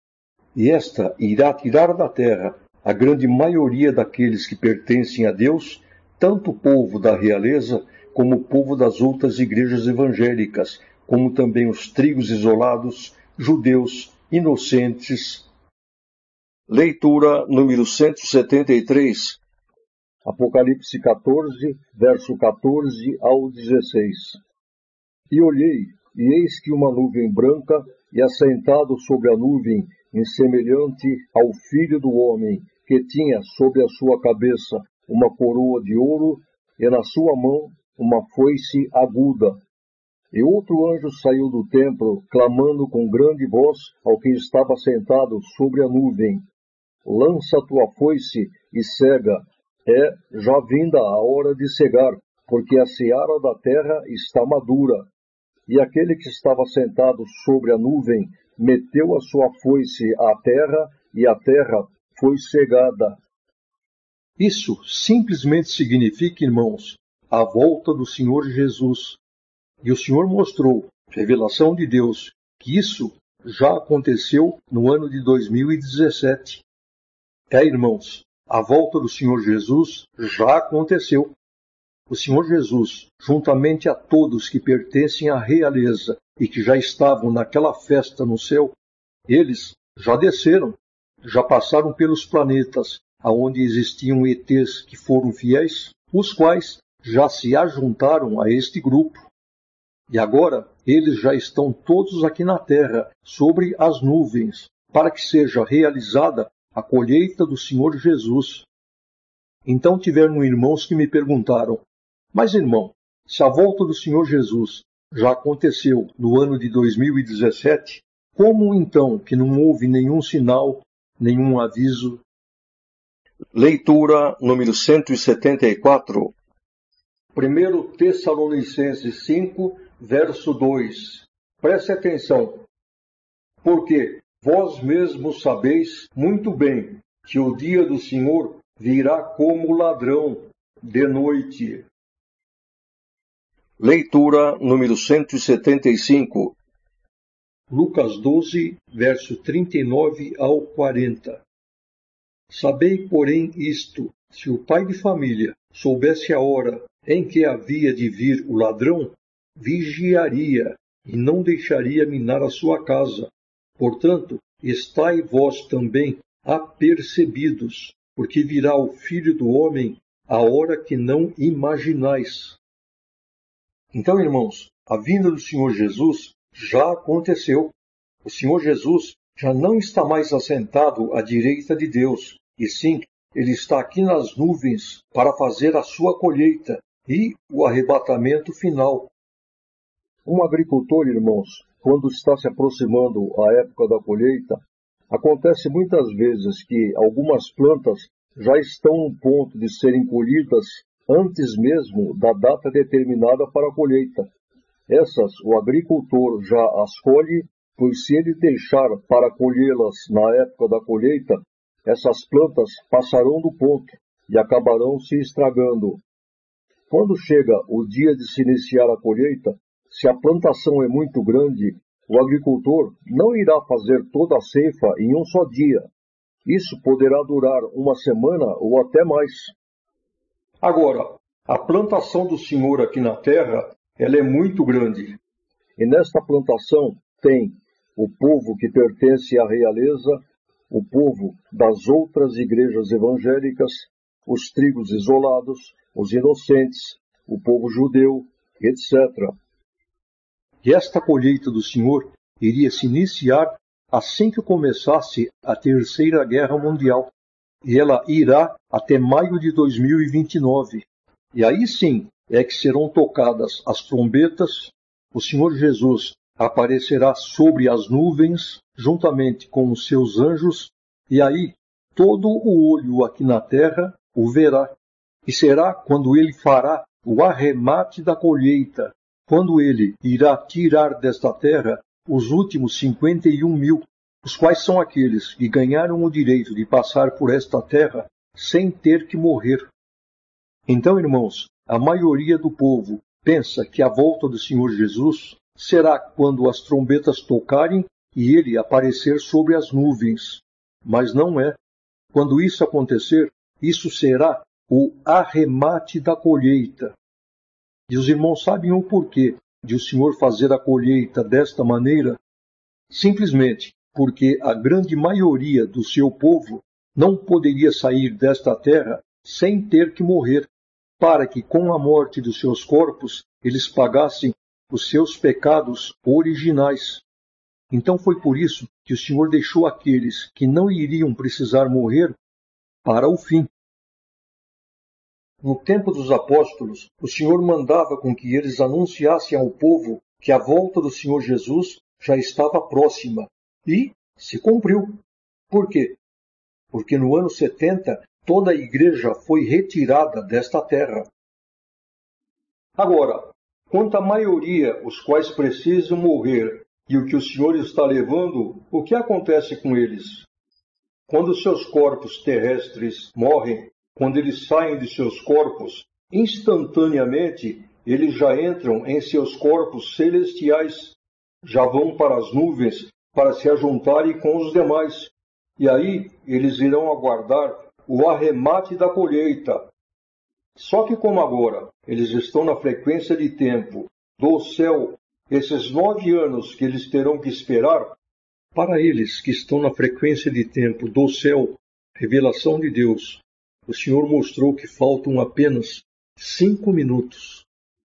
E esta irá tirar da terra a grande maioria daqueles que pertencem a Deus, tanto o povo da realeza como o povo das outras igrejas evangélicas, como também os trigos isolados, judeus, inocentes. Leitura número cento e setenta e três. Apocalipse quatorze, verso quatorze ao dezesseis. E olhei, e eis que uma nuvem branca, e assentado sobre a nuvem, em semelhante ao Filho do Homem, que tinha sobre a sua cabeça uma coroa de ouro, e na sua mão uma foice aguda. E outro anjo saiu do templo, clamando com grande voz ao que estava sentado sobre a nuvem: lança tua foice e cega, é já vinda a hora de cegar, porque a seara da terra está madura. E aquele que estava sentado sobre a nuvem meteu a sua foice à terra, e a terra foi cegada. Isso simplesmente significa, irmãos, a volta do Senhor Jesus. E o Senhor mostrou, revelação de Deus, que isso já aconteceu no ano de dois mil e dezessete. É, irmãos, a volta do Senhor Jesus já aconteceu. O Senhor Jesus, juntamente a todos que pertencem à realeza e que já estavam naquela festa no céu, eles já desceram, já passaram pelos planetas aonde existiam E Tês que foram fiéis, os quais já se ajuntaram a este grupo. E agora eles já estão todos aqui na terra, sobre as nuvens, para que seja realizada a colheita do Senhor Jesus. Então tiveram irmãos que me perguntaram, mas irmão, se a volta do Senhor Jesus já aconteceu no ano de dois mil e dezessete, como então que não houve nenhum sinal, nenhum aviso? Leitura número cento e setenta e quatro. primeiro Tessalonicenses cinco, verso dois. Preste atenção. Porque vós mesmos sabeis muito bem que o dia do Senhor virá como ladrão de noite. Leitura número cento e setenta e cinco. Lucas doze, verso trinta e nove ao quarenta. Sabei, porém, isto, se o pai de família soubesse a hora em que havia de vir o ladrão, vigiaria e não deixaria minar a sua casa. Portanto, estai vós também apercebidos, porque virá o Filho do Homem a hora que não imaginais. Então, irmãos, a vinda do Senhor Jesus já aconteceu. O Senhor Jesus já não está mais assentado à direita de Deus, e sim, ele está aqui nas nuvens para fazer a sua colheita e o arrebatamento final. Um agricultor, irmãos, quando está se aproximando a época da colheita, acontece muitas vezes que algumas plantas já estão no ponto de serem colhidas antes mesmo da data determinada para a colheita. Essas o agricultor já as colhe, pois se ele deixar para colhê-las na época da colheita, essas plantas passarão do ponto e acabarão se estragando. Quando chega o dia de se iniciar a colheita, se a plantação é muito grande, o agricultor não irá fazer toda a ceifa em um só dia. Isso poderá durar uma semana ou até mais. Agora, a plantação do Senhor aqui na terra, ela é muito grande. E nesta plantação tem o povo que pertence à realeza, o povo das outras igrejas evangélicas, os tribos isolados, os inocentes, o povo judeu, etcétera. E esta colheita do Senhor iria se iniciar assim que começasse a Terceira Guerra Mundial. E ela irá até maio de dois mil e vinte e nove. E aí sim é que serão tocadas as trombetas, o Senhor Jesus aparecerá sobre as nuvens, juntamente com os seus anjos, e aí todo o olho aqui na terra o verá. E será quando ele fará o arremate da colheita, quando ele irá tirar desta terra os últimos cinquenta e um mil, os quais são aqueles que ganharam o direito de passar por esta terra sem ter que morrer. Então, irmãos, a maioria do povo pensa que a volta do Senhor Jesus será quando as trombetas tocarem e ele aparecer sobre as nuvens. Mas não é. Quando isso acontecer, isso será o arremate da colheita. E os irmãos sabem o porquê de o Senhor fazer a colheita desta maneira? Simplesmente porque a grande maioria do seu povo não poderia sair desta terra sem ter que morrer, para que com a morte dos seus corpos eles pagassem os seus pecados originais. Então foi por isso que o Senhor deixou aqueles que não iriam precisar morrer para o fim. No tempo dos apóstolos, o Senhor mandava com que eles anunciassem ao povo que a volta do Senhor Jesus já estava próxima. E se cumpriu. Por quê? Porque no ano setenta, toda a igreja foi retirada desta terra. Agora, quanto à maioria, os quais precisam morrer, e o que o Senhor está levando, o que acontece com eles? Quando seus corpos terrestres morrem, quando eles saem de seus corpos, instantaneamente eles já entram em seus corpos celestiais, já vão para as nuvens para se ajuntarem com os demais. E aí eles irão aguardar o arremate da colheita. Só que como agora eles estão na frequência de tempo do céu, esses nove anos que eles terão que esperar, para eles que estão na frequência de tempo do céu, revelação de Deus, o Senhor mostrou que faltam apenas cinco minutos.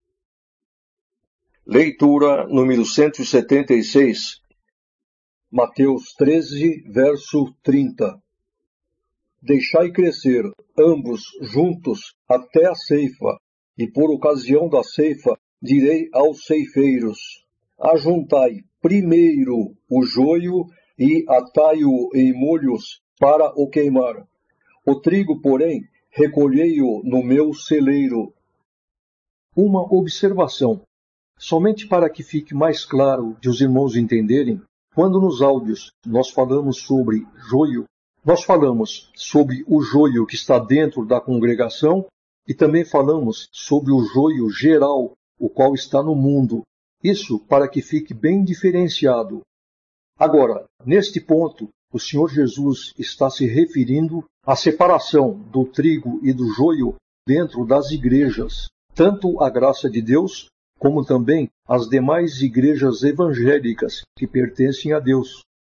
Leitura número cento e setenta e seis, Mateus treze, verso trinta. Deixai crescer ambos juntos até a ceifa, e por ocasião da ceifa direi aos ceifeiros: ajuntai primeiro o joio e atai-o em molhos para o queimar. O trigo, porém, recolhei-o no meu celeiro. Uma observação, somente para que fique mais claro de os irmãos entenderem, quando nos áudios nós falamos sobre joio, nós falamos sobre o joio que está dentro da congregação e também falamos sobre o joio geral, o qual está no mundo. Isso para que fique bem diferenciado. Agora, neste ponto, o Senhor Jesus está se referindo à separação do trigo e do joio dentro das igrejas, tanto a graça de Deus, como também as demais igrejas evangélicas que pertencem a Deus.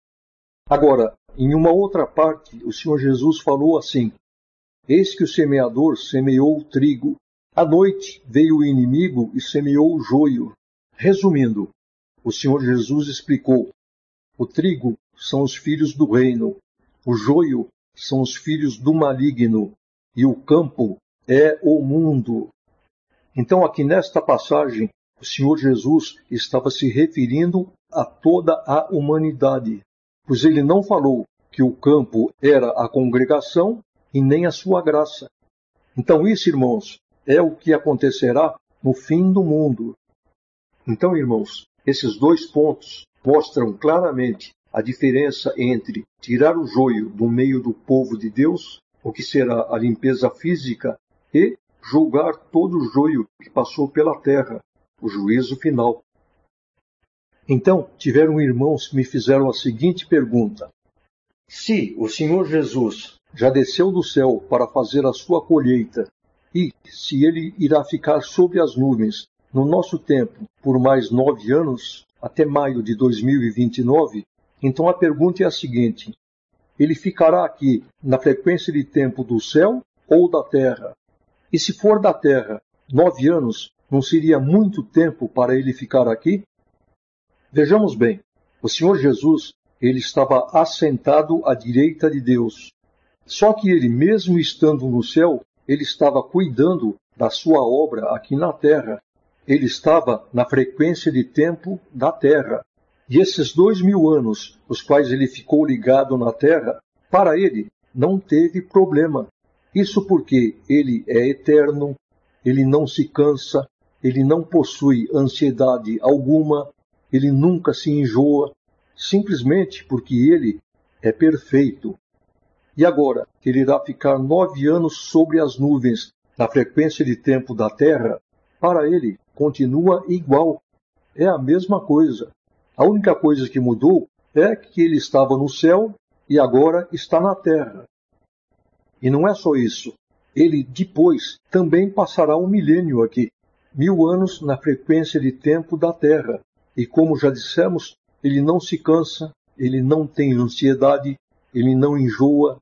Agora, em uma outra parte, o Senhor Jesus falou assim: eis que o semeador semeou o trigo. À noite veio o inimigo e semeou o joio. Resumindo, o Senhor Jesus explicou: o trigo são os filhos do reino, o joio são os filhos do maligno, e o campo é o mundo. Então, aqui nesta passagem, o Senhor Jesus estava se referindo a toda a humanidade, pois ele não falou que o campo era a congregação e nem a sua graça. Então isso, irmãos, é o que acontecerá no fim do mundo. Então, irmãos, esses dois pontos mostram claramente a diferença entre tirar o joio do meio do povo de Deus, o que será a limpeza física, e julgar todo o joio que passou pela terra, o juízo final. Então, tiveram irmãos que me fizeram a seguinte pergunta: se o Senhor Jesus já desceu do céu para fazer a sua colheita, e se ele irá ficar sob as nuvens no nosso tempo por mais nove anos, até maio de dois mil e vinte e nove, então a pergunta é a seguinte: ele ficará aqui na frequência de tempo do céu ou da terra? E se for da terra, nove anos não seria muito tempo para ele ficar aqui? Vejamos bem, o Senhor Jesus, ele estava assentado à direita de Deus. Só que ele, mesmo estando no céu, ele estava cuidando da sua obra aqui na terra. Ele estava na frequência de tempo da terra. E esses dois mil anos, os quais ele ficou ligado na terra, para ele não teve problema. Isso porque ele é eterno, ele não se cansa, ele não possui ansiedade alguma, ele nunca se enjoa, simplesmente porque ele é perfeito. E agora, que ele irá ficar nove anos sobre as nuvens, na frequência de tempo da terra, para ele continua igual. É a mesma coisa. A única coisa que mudou é que ele estava no céu e agora está na terra. E não é só isso. Ele depois também passará um milênio aqui, mil anos na frequência de tempo da terra. E como já dissemos, ele não se cansa, ele não tem ansiedade, ele não enjoa.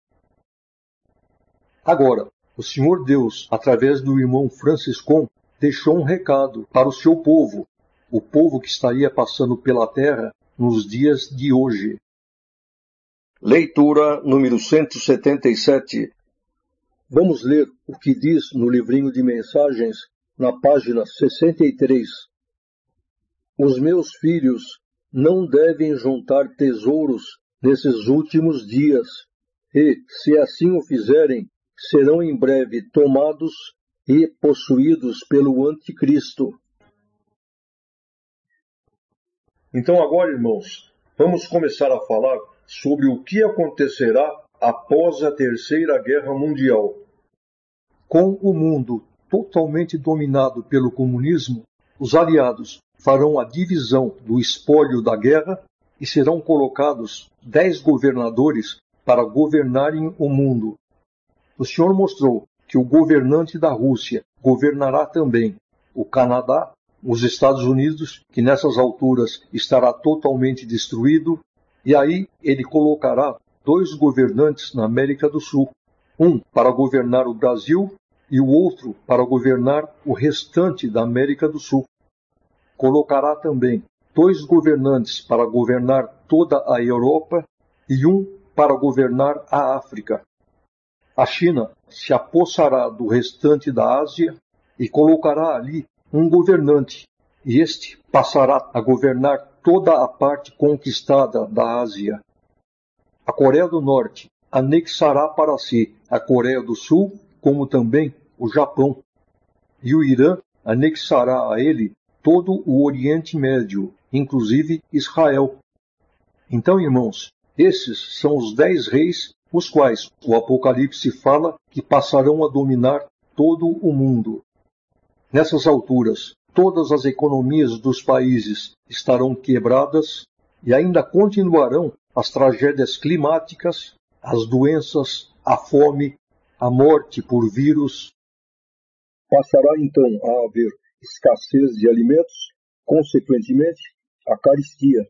Agora, o Senhor Deus, através do irmão Franciscon, deixou um recado para o seu povo, o povo que estaria passando pela terra nos dias de hoje. Leitura número cento e setenta e sete. Vamos ler o que diz no livrinho de mensagens, na página sessenta e três. Os meus filhos não devem juntar tesouros nesses últimos dias, e, se assim o fizerem, serão em breve tomados e possuídos pelo anticristo. Então agora, irmãos, vamos começar a falar sobre o que acontecerá após a Terceira Guerra Mundial. Com o mundo totalmente dominado pelo comunismo, os aliados farão a divisão do espólio da guerra e serão colocados dez governadores para governarem o mundo. O senhor mostrou que o governante da Rússia governará também o Canadá, os Estados Unidos, que nessas alturas estará totalmente destruído, e aí ele colocará dois governantes na América do Sul, um para governar o Brasil e o outro para governar o restante da América do Sul. Colocará também dois governantes para governar toda a Europa e um para governar a África. A China se apossará do restante da Ásia e colocará ali um governante, e este passará a governar toda a parte conquistada da Ásia. A Coreia do Norte anexará para si a Coreia do Sul, como também o Japão, e o Irã anexará a ele todo o Oriente Médio, inclusive Israel. Então, irmãos, esses são os dez reis, os quais o Apocalipse fala que passarão a dominar todo o mundo. Nessas alturas, todas as economias dos países estarão quebradas e ainda continuarão as tragédias climáticas, as doenças, a fome, a morte por vírus. Passará então a haver escassez de alimentos, consequentemente, a carestia.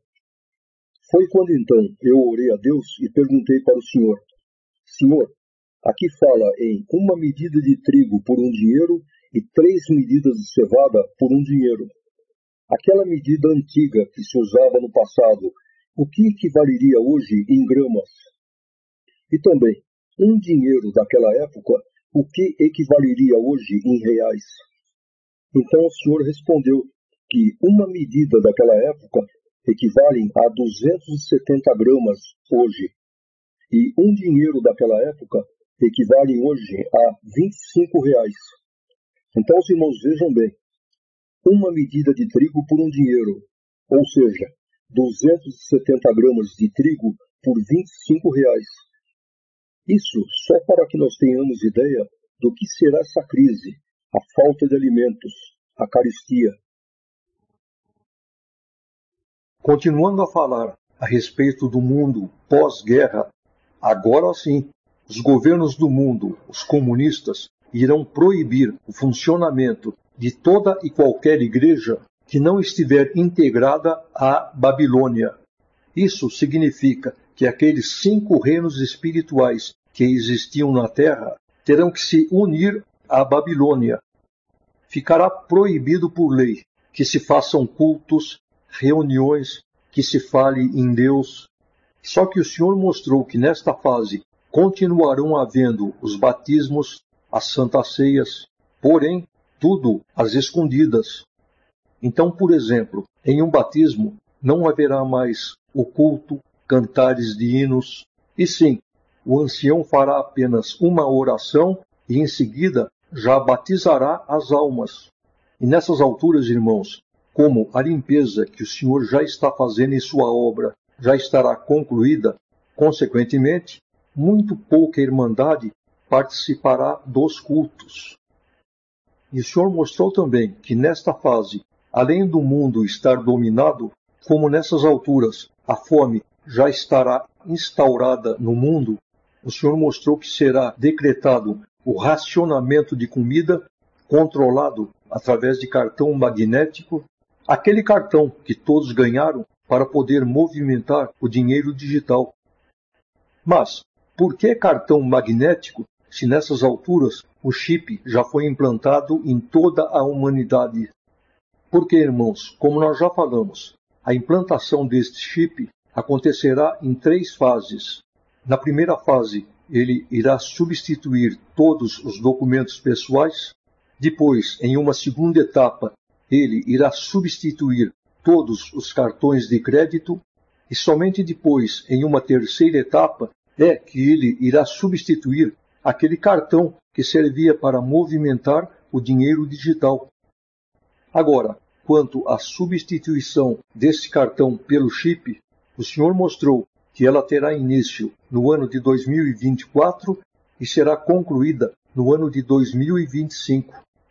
Foi quando então eu orei a Deus e perguntei para o Senhor: Senhor, aqui fala em uma medida de trigo por um dinheiro e três medidas de cevada por um dinheiro. Aquela medida antiga que se usava no passado, o que equivaleria hoje em gramas? E também, um dinheiro daquela época, o que equivaleria hoje em reais? Então o Senhor respondeu que uma medida daquela época equivale a duzentos e setenta gramas hoje, e um dinheiro daquela época equivale hoje a vinte e cinco reais. Então os irmãos vejam bem, uma medida de trigo por um dinheiro, ou seja, duzentos e setenta gramas de trigo por vinte e cinco reais. Isso só para que nós tenhamos ideia do que será essa crise, a falta de alimentos, a carestia. Continuando a falar a respeito do mundo pós-guerra, agora sim, os governos do mundo, os comunistas, irão proibir o funcionamento de toda e qualquer igreja que não estiver integrada à Babilônia. Isso significa que aqueles cinco reinos espirituais que existiam na Terra terão que se unir à Babilônia. Ficará proibido por lei que se façam cultos, reuniões, que se fale em Deus. Só que o Senhor mostrou que nesta fase continuarão havendo os batismos, as santas ceias, porém, tudo às escondidas. Então, por exemplo, em um batismo não haverá mais o culto, cantares de hinos, e sim, o ancião fará apenas uma oração e em seguida já batizará as almas. E nessas alturas, irmãos, como a limpeza que o Senhor já está fazendo em sua obra já estará concluída, consequentemente, muito pouca irmandade participará dos cultos. E o Senhor mostrou também que nesta fase, além do mundo estar dominado, como nessas alturas a fome já estará instaurada no mundo, o Senhor mostrou que será decretado o racionamento de comida controlado através de cartão magnético, aquele cartão que todos ganharam para poder movimentar o dinheiro digital. Mas, por que cartão magnético se nessas alturas o chip já foi implantado em toda a humanidade? Porque, irmãos, como nós já falamos, a implantação deste chip acontecerá em três fases. Na primeira fase, ele irá substituir todos os documentos pessoais. Depois, em uma segunda etapa, ele irá substituir todos os cartões de crédito. E somente depois, em uma terceira etapa, é que ele irá substituir aquele cartão que servia para movimentar o dinheiro digital. Agora, quanto à substituição desse cartão pelo chip, o Senhor mostrou que ela terá início no ano de dois mil e vinte e quatro e será concluída no ano de dois mil e vinte e cinco.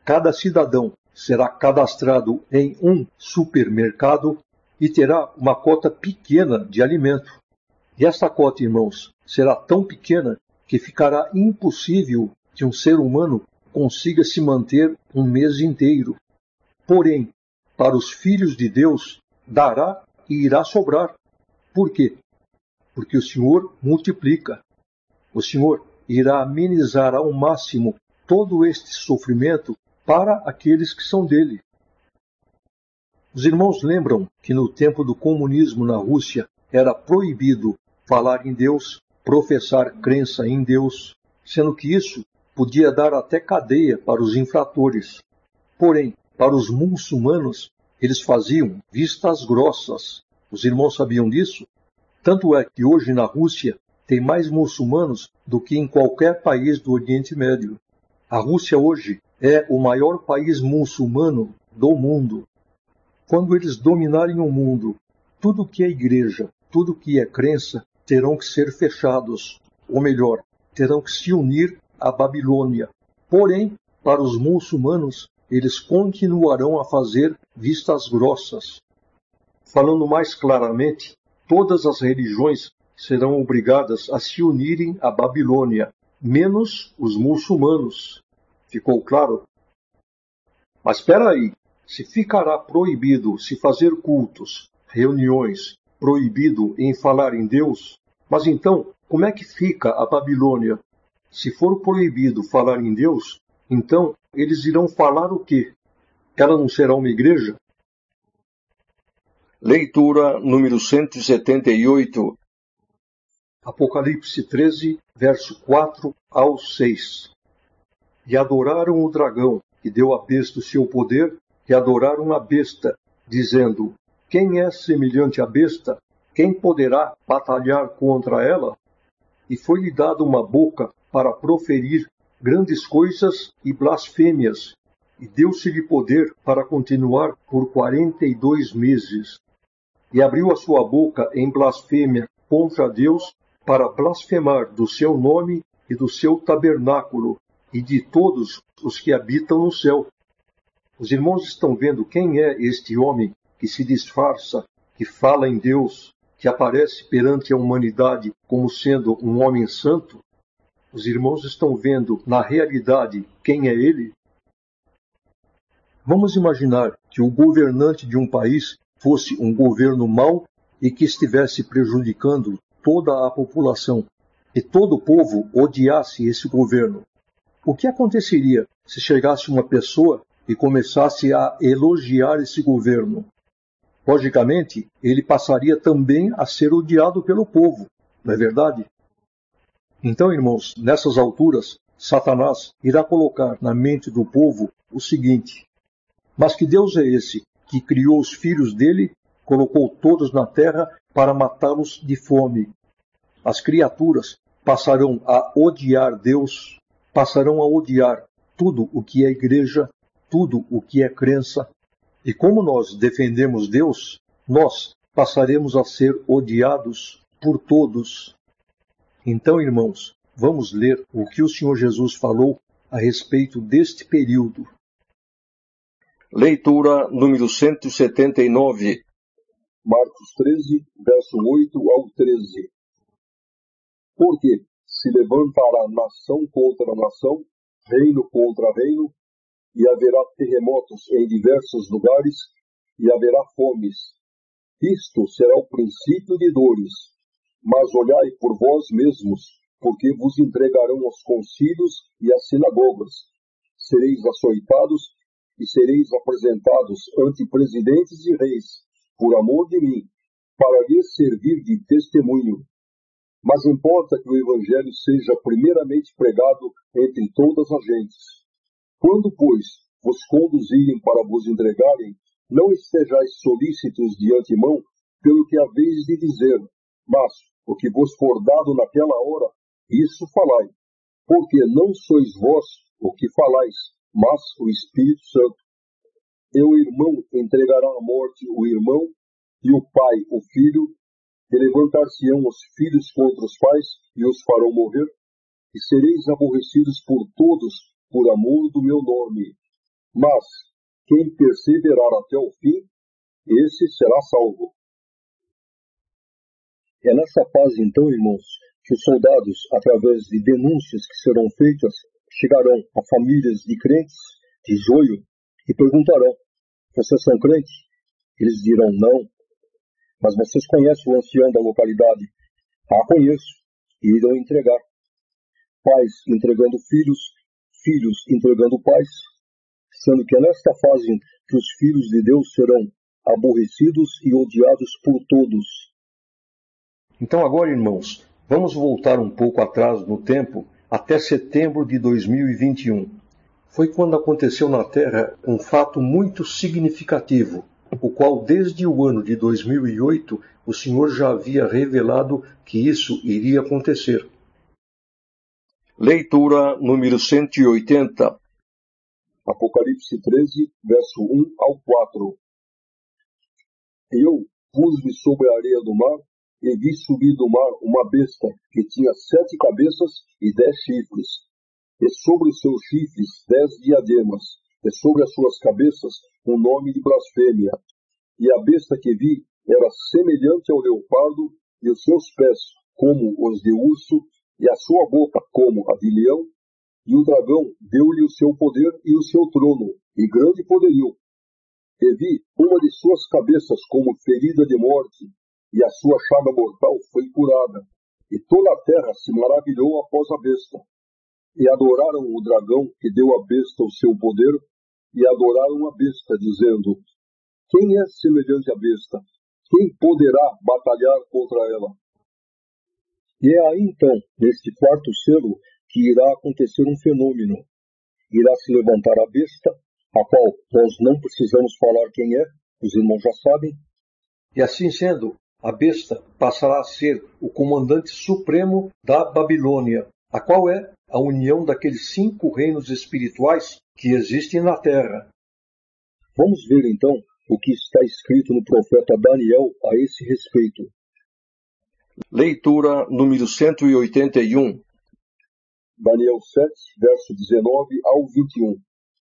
Cada cidadão será cadastrado em um supermercado e terá uma cota pequena de alimento. E essa cota, irmãos, será tão pequena que ficará impossível que um ser humano consiga se manter um mês inteiro. Porém, para os filhos de Deus, dará e irá sobrar. Por quê? Porque o Senhor multiplica. O Senhor irá amenizar ao máximo todo este sofrimento para aqueles que são dele. Os irmãos lembram que no tempo do comunismo na Rússia era proibido falar em Deus, professar crença em Deus, sendo que isso podia dar até cadeia para os infratores. Porém, para os muçulmanos, eles faziam vistas grossas. Os irmãos sabiam disso? Tanto é que hoje na Rússia tem mais muçulmanos do que em qualquer país do Oriente Médio. A Rússia hoje é o maior país muçulmano do mundo. Quando eles dominarem o mundo, tudo que é igreja, tudo que é crença, terão que ser fechados. Ou melhor, terão que se unir à Babilônia. Porém, para os muçulmanos, eles continuarão a fazer vistas grossas. Falando mais claramente, todas as religiões serão obrigadas a se unirem à Babilônia, menos os muçulmanos. Ficou claro? Mas espera aí, se ficará proibido se fazer cultos, reuniões, proibido em falar em Deus, mas então, como é que fica a Babilônia? Se for proibido falar em Deus, então eles irão falar o quê? Ela não será uma igreja? Leitura número cento e setenta e oito. Apocalipse treze, verso quatro ao seis. E adoraram o dragão, que deu à besta o seu poder, e adoraram a besta, dizendo: quem é semelhante à besta? Quem poderá batalhar contra ela? E foi-lhe dada uma boca para proferir grandes coisas e blasfêmias, e deu-se-lhe poder para continuar por quarenta e dois meses. E abriu a sua boca em blasfêmia contra Deus, para blasfemar do seu nome e do seu tabernáculo, e de todos os que habitam no céu. Os irmãos estão vendo quem é este homem que se disfarça, que fala em Deus, que aparece perante a humanidade como sendo um homem santo? Os irmãos estão vendo, na realidade, quem é ele? Vamos imaginar que o governante de um país fosse um governo mau e que estivesse prejudicando toda a população, e todo o povo odiasse esse governo. O que aconteceria se chegasse uma pessoa e começasse a elogiar esse governo? Logicamente, ele passaria também a ser odiado pelo povo, não é verdade? Então, irmãos, nessas alturas, Satanás irá colocar na mente do povo o seguinte: mas que Deus é esse que criou os filhos dele, colocou todos na terra para matá-los de fome? As criaturas passarão a odiar Deus, passarão a odiar tudo o que é igreja, tudo o que é crença. E como nós defendemos Deus, nós passaremos a ser odiados por todos. Então, irmãos, vamos ler o que o Senhor Jesus falou a respeito deste período. Leitura número cento e setenta e nove. Marcos treze, verso oito ao treze. Porque se levantará nação contra nação, reino contra reino, e haverá terremotos em diversos lugares, e haverá fomes. Isto será o princípio de dores. Mas olhai por vós mesmos, porque vos entregarão aos concílios e às sinagogas. Sereis açoitados e sereis apresentados ante presidentes e reis, por amor de mim, para lhes servir de testemunho. Mas importa que o evangelho seja primeiramente pregado entre todas as gentes. Quando, pois, vos conduzirem para vos entregarem, não estejais solícitos de antemão pelo que haveis de dizer, mas o que vos for dado naquela hora, isso falai, porque não sois vós o que falais, mas o Espírito Santo. E o irmão entregará à morte o irmão, e o pai o filho, e levantar-se-ão os filhos contra os pais, e os farão morrer, e sereis aborrecidos por todos, por amor do meu nome. Mas quem perseverar até o fim, esse será salvo. É nessa fase, então, irmãos, que os soldados, através de denúncias que serão feitas, chegarão a famílias de crentes de joio e perguntarão: vocês são crentes? Eles dirão: não. Mas vocês conhecem o ancião da localidade? Ah, conheço. E irão entregar. Pais entregando filhos, filhos entregando pais, sendo que é nesta fase que os filhos de Deus serão aborrecidos e odiados por todos. Então agora, irmãos, vamos voltar um pouco atrás no tempo, até setembro de dois mil e vinte e um. Foi quando aconteceu na Terra um fato muito significativo, o qual desde o ano de dois mil e oito o Senhor já havia revelado que isso iria acontecer. Leitura número cento e oitenta. Apocalipse treze, verso um ao quatro. Eu pus-me sobre a areia do mar e vi subir do mar uma besta que tinha sete cabeças e dez chifres, e sobre os seus chifres dez diademas, e sobre as suas cabeças um nome de blasfêmia. E a besta que vi era semelhante ao leopardo, e os seus pés como os de urso, e a sua boca como a de leão, e o dragão deu-lhe o seu poder e o seu trono, e grande poderio. E vi uma de suas cabeças como ferida de morte, e a sua chaga mortal foi curada, e toda a terra se maravilhou após a besta. E adoraram o dragão que deu à besta o seu poder, e adoraram a besta, dizendo: quem é semelhante à besta? Quem poderá batalhar contra ela? E é aí então, neste quarto selo, que irá acontecer um fenômeno. Irá se levantar a besta, a qual nós não precisamos falar quem é, os irmãos já sabem. E assim sendo, a besta passará a ser o comandante supremo da Babilônia, a qual é a união daqueles cinco reinos espirituais que existem na Terra. Vamos ver então o que está escrito no profeta Daniel a esse respeito. Leitura número cento e oitenta e um. Daniel sete, verso dezenove ao vinte e um.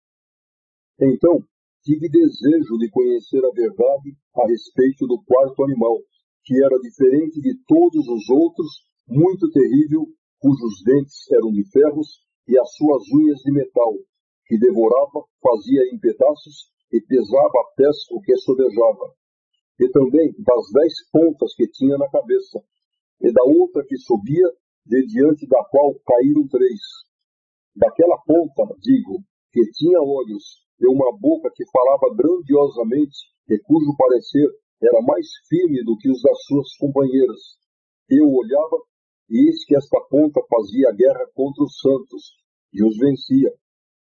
Então, tive desejo de conhecer a verdade a respeito do quarto animal, que era diferente de todos os outros, muito terrível, cujos dentes eram de ferros e as suas unhas de metal, que devorava, fazia em pedaços e pesava a pés o que sovejava. E também das dez pontas que tinha na cabeça, e da outra que subia, de diante da qual caíram três. Daquela ponta, digo, que tinha olhos e uma boca que falava grandiosamente, e cujo parecer era mais firme do que os das suas companheiras. Eu olhava, e eis que esta ponta fazia guerra contra os santos, e os vencia.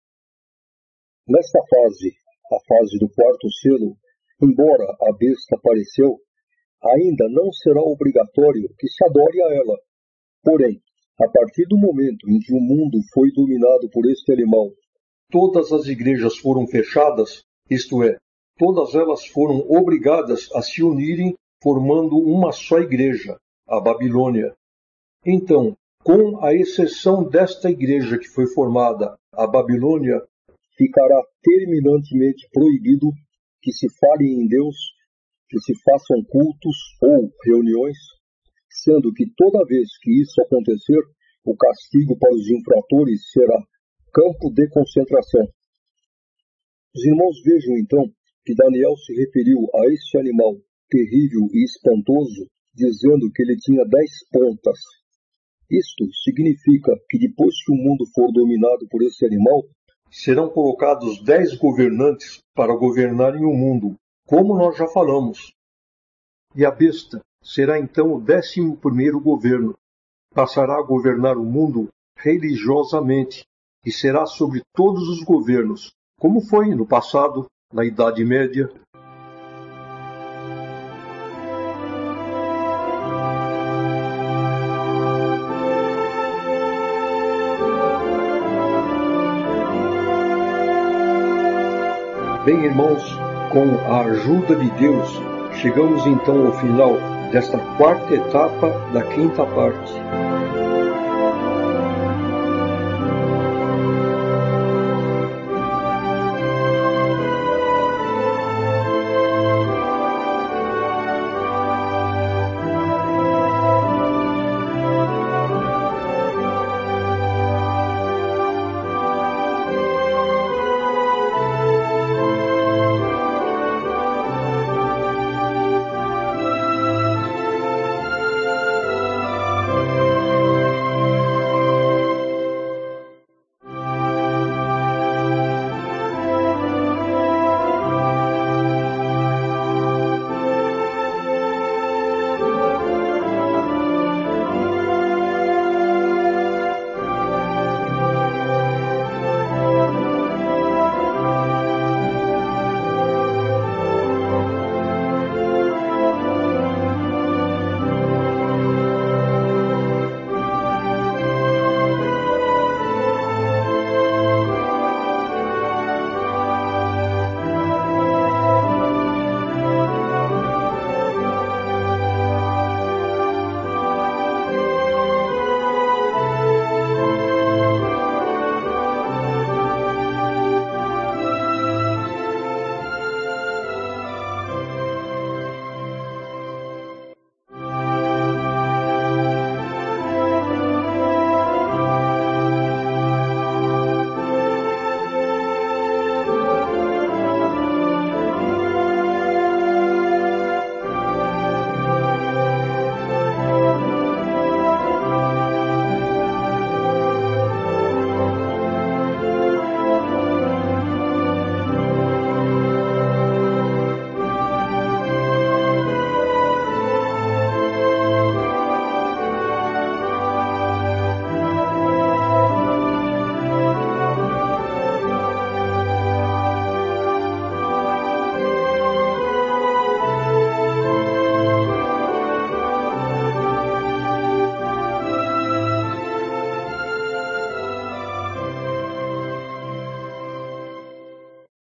Nesta fase, a fase do quarto selo, embora a besta apareceu, ainda não será obrigatório que se adore a ela. Porém, a partir do momento em que o mundo foi dominado por este animal, todas as igrejas foram fechadas, isto é, todas elas foram obrigadas a se unirem formando uma só igreja, a Babilônia. Então, com a exceção desta igreja que foi formada, a Babilônia, ficará terminantemente proibido que se fale em Deus, que se façam cultos ou reuniões, sendo que toda vez que isso acontecer, o castigo para os infratores será campo de concentração. Os irmãos vejam então que Daniel se referiu a este animal terrível e espantoso, dizendo que ele tinha dez pontas. Isto significa que depois que o mundo for dominado por esse animal, serão colocados dez governantes para governarem o mundo, como nós já falamos. E a besta será então o décimo primeiro governo. Passará a governar o mundo religiosamente e será sobre todos os governos, como foi no passado, na Idade Média. Bem, irmãos, com a ajuda de Deus, chegamos então ao final desta quarta etapa da quinta parte.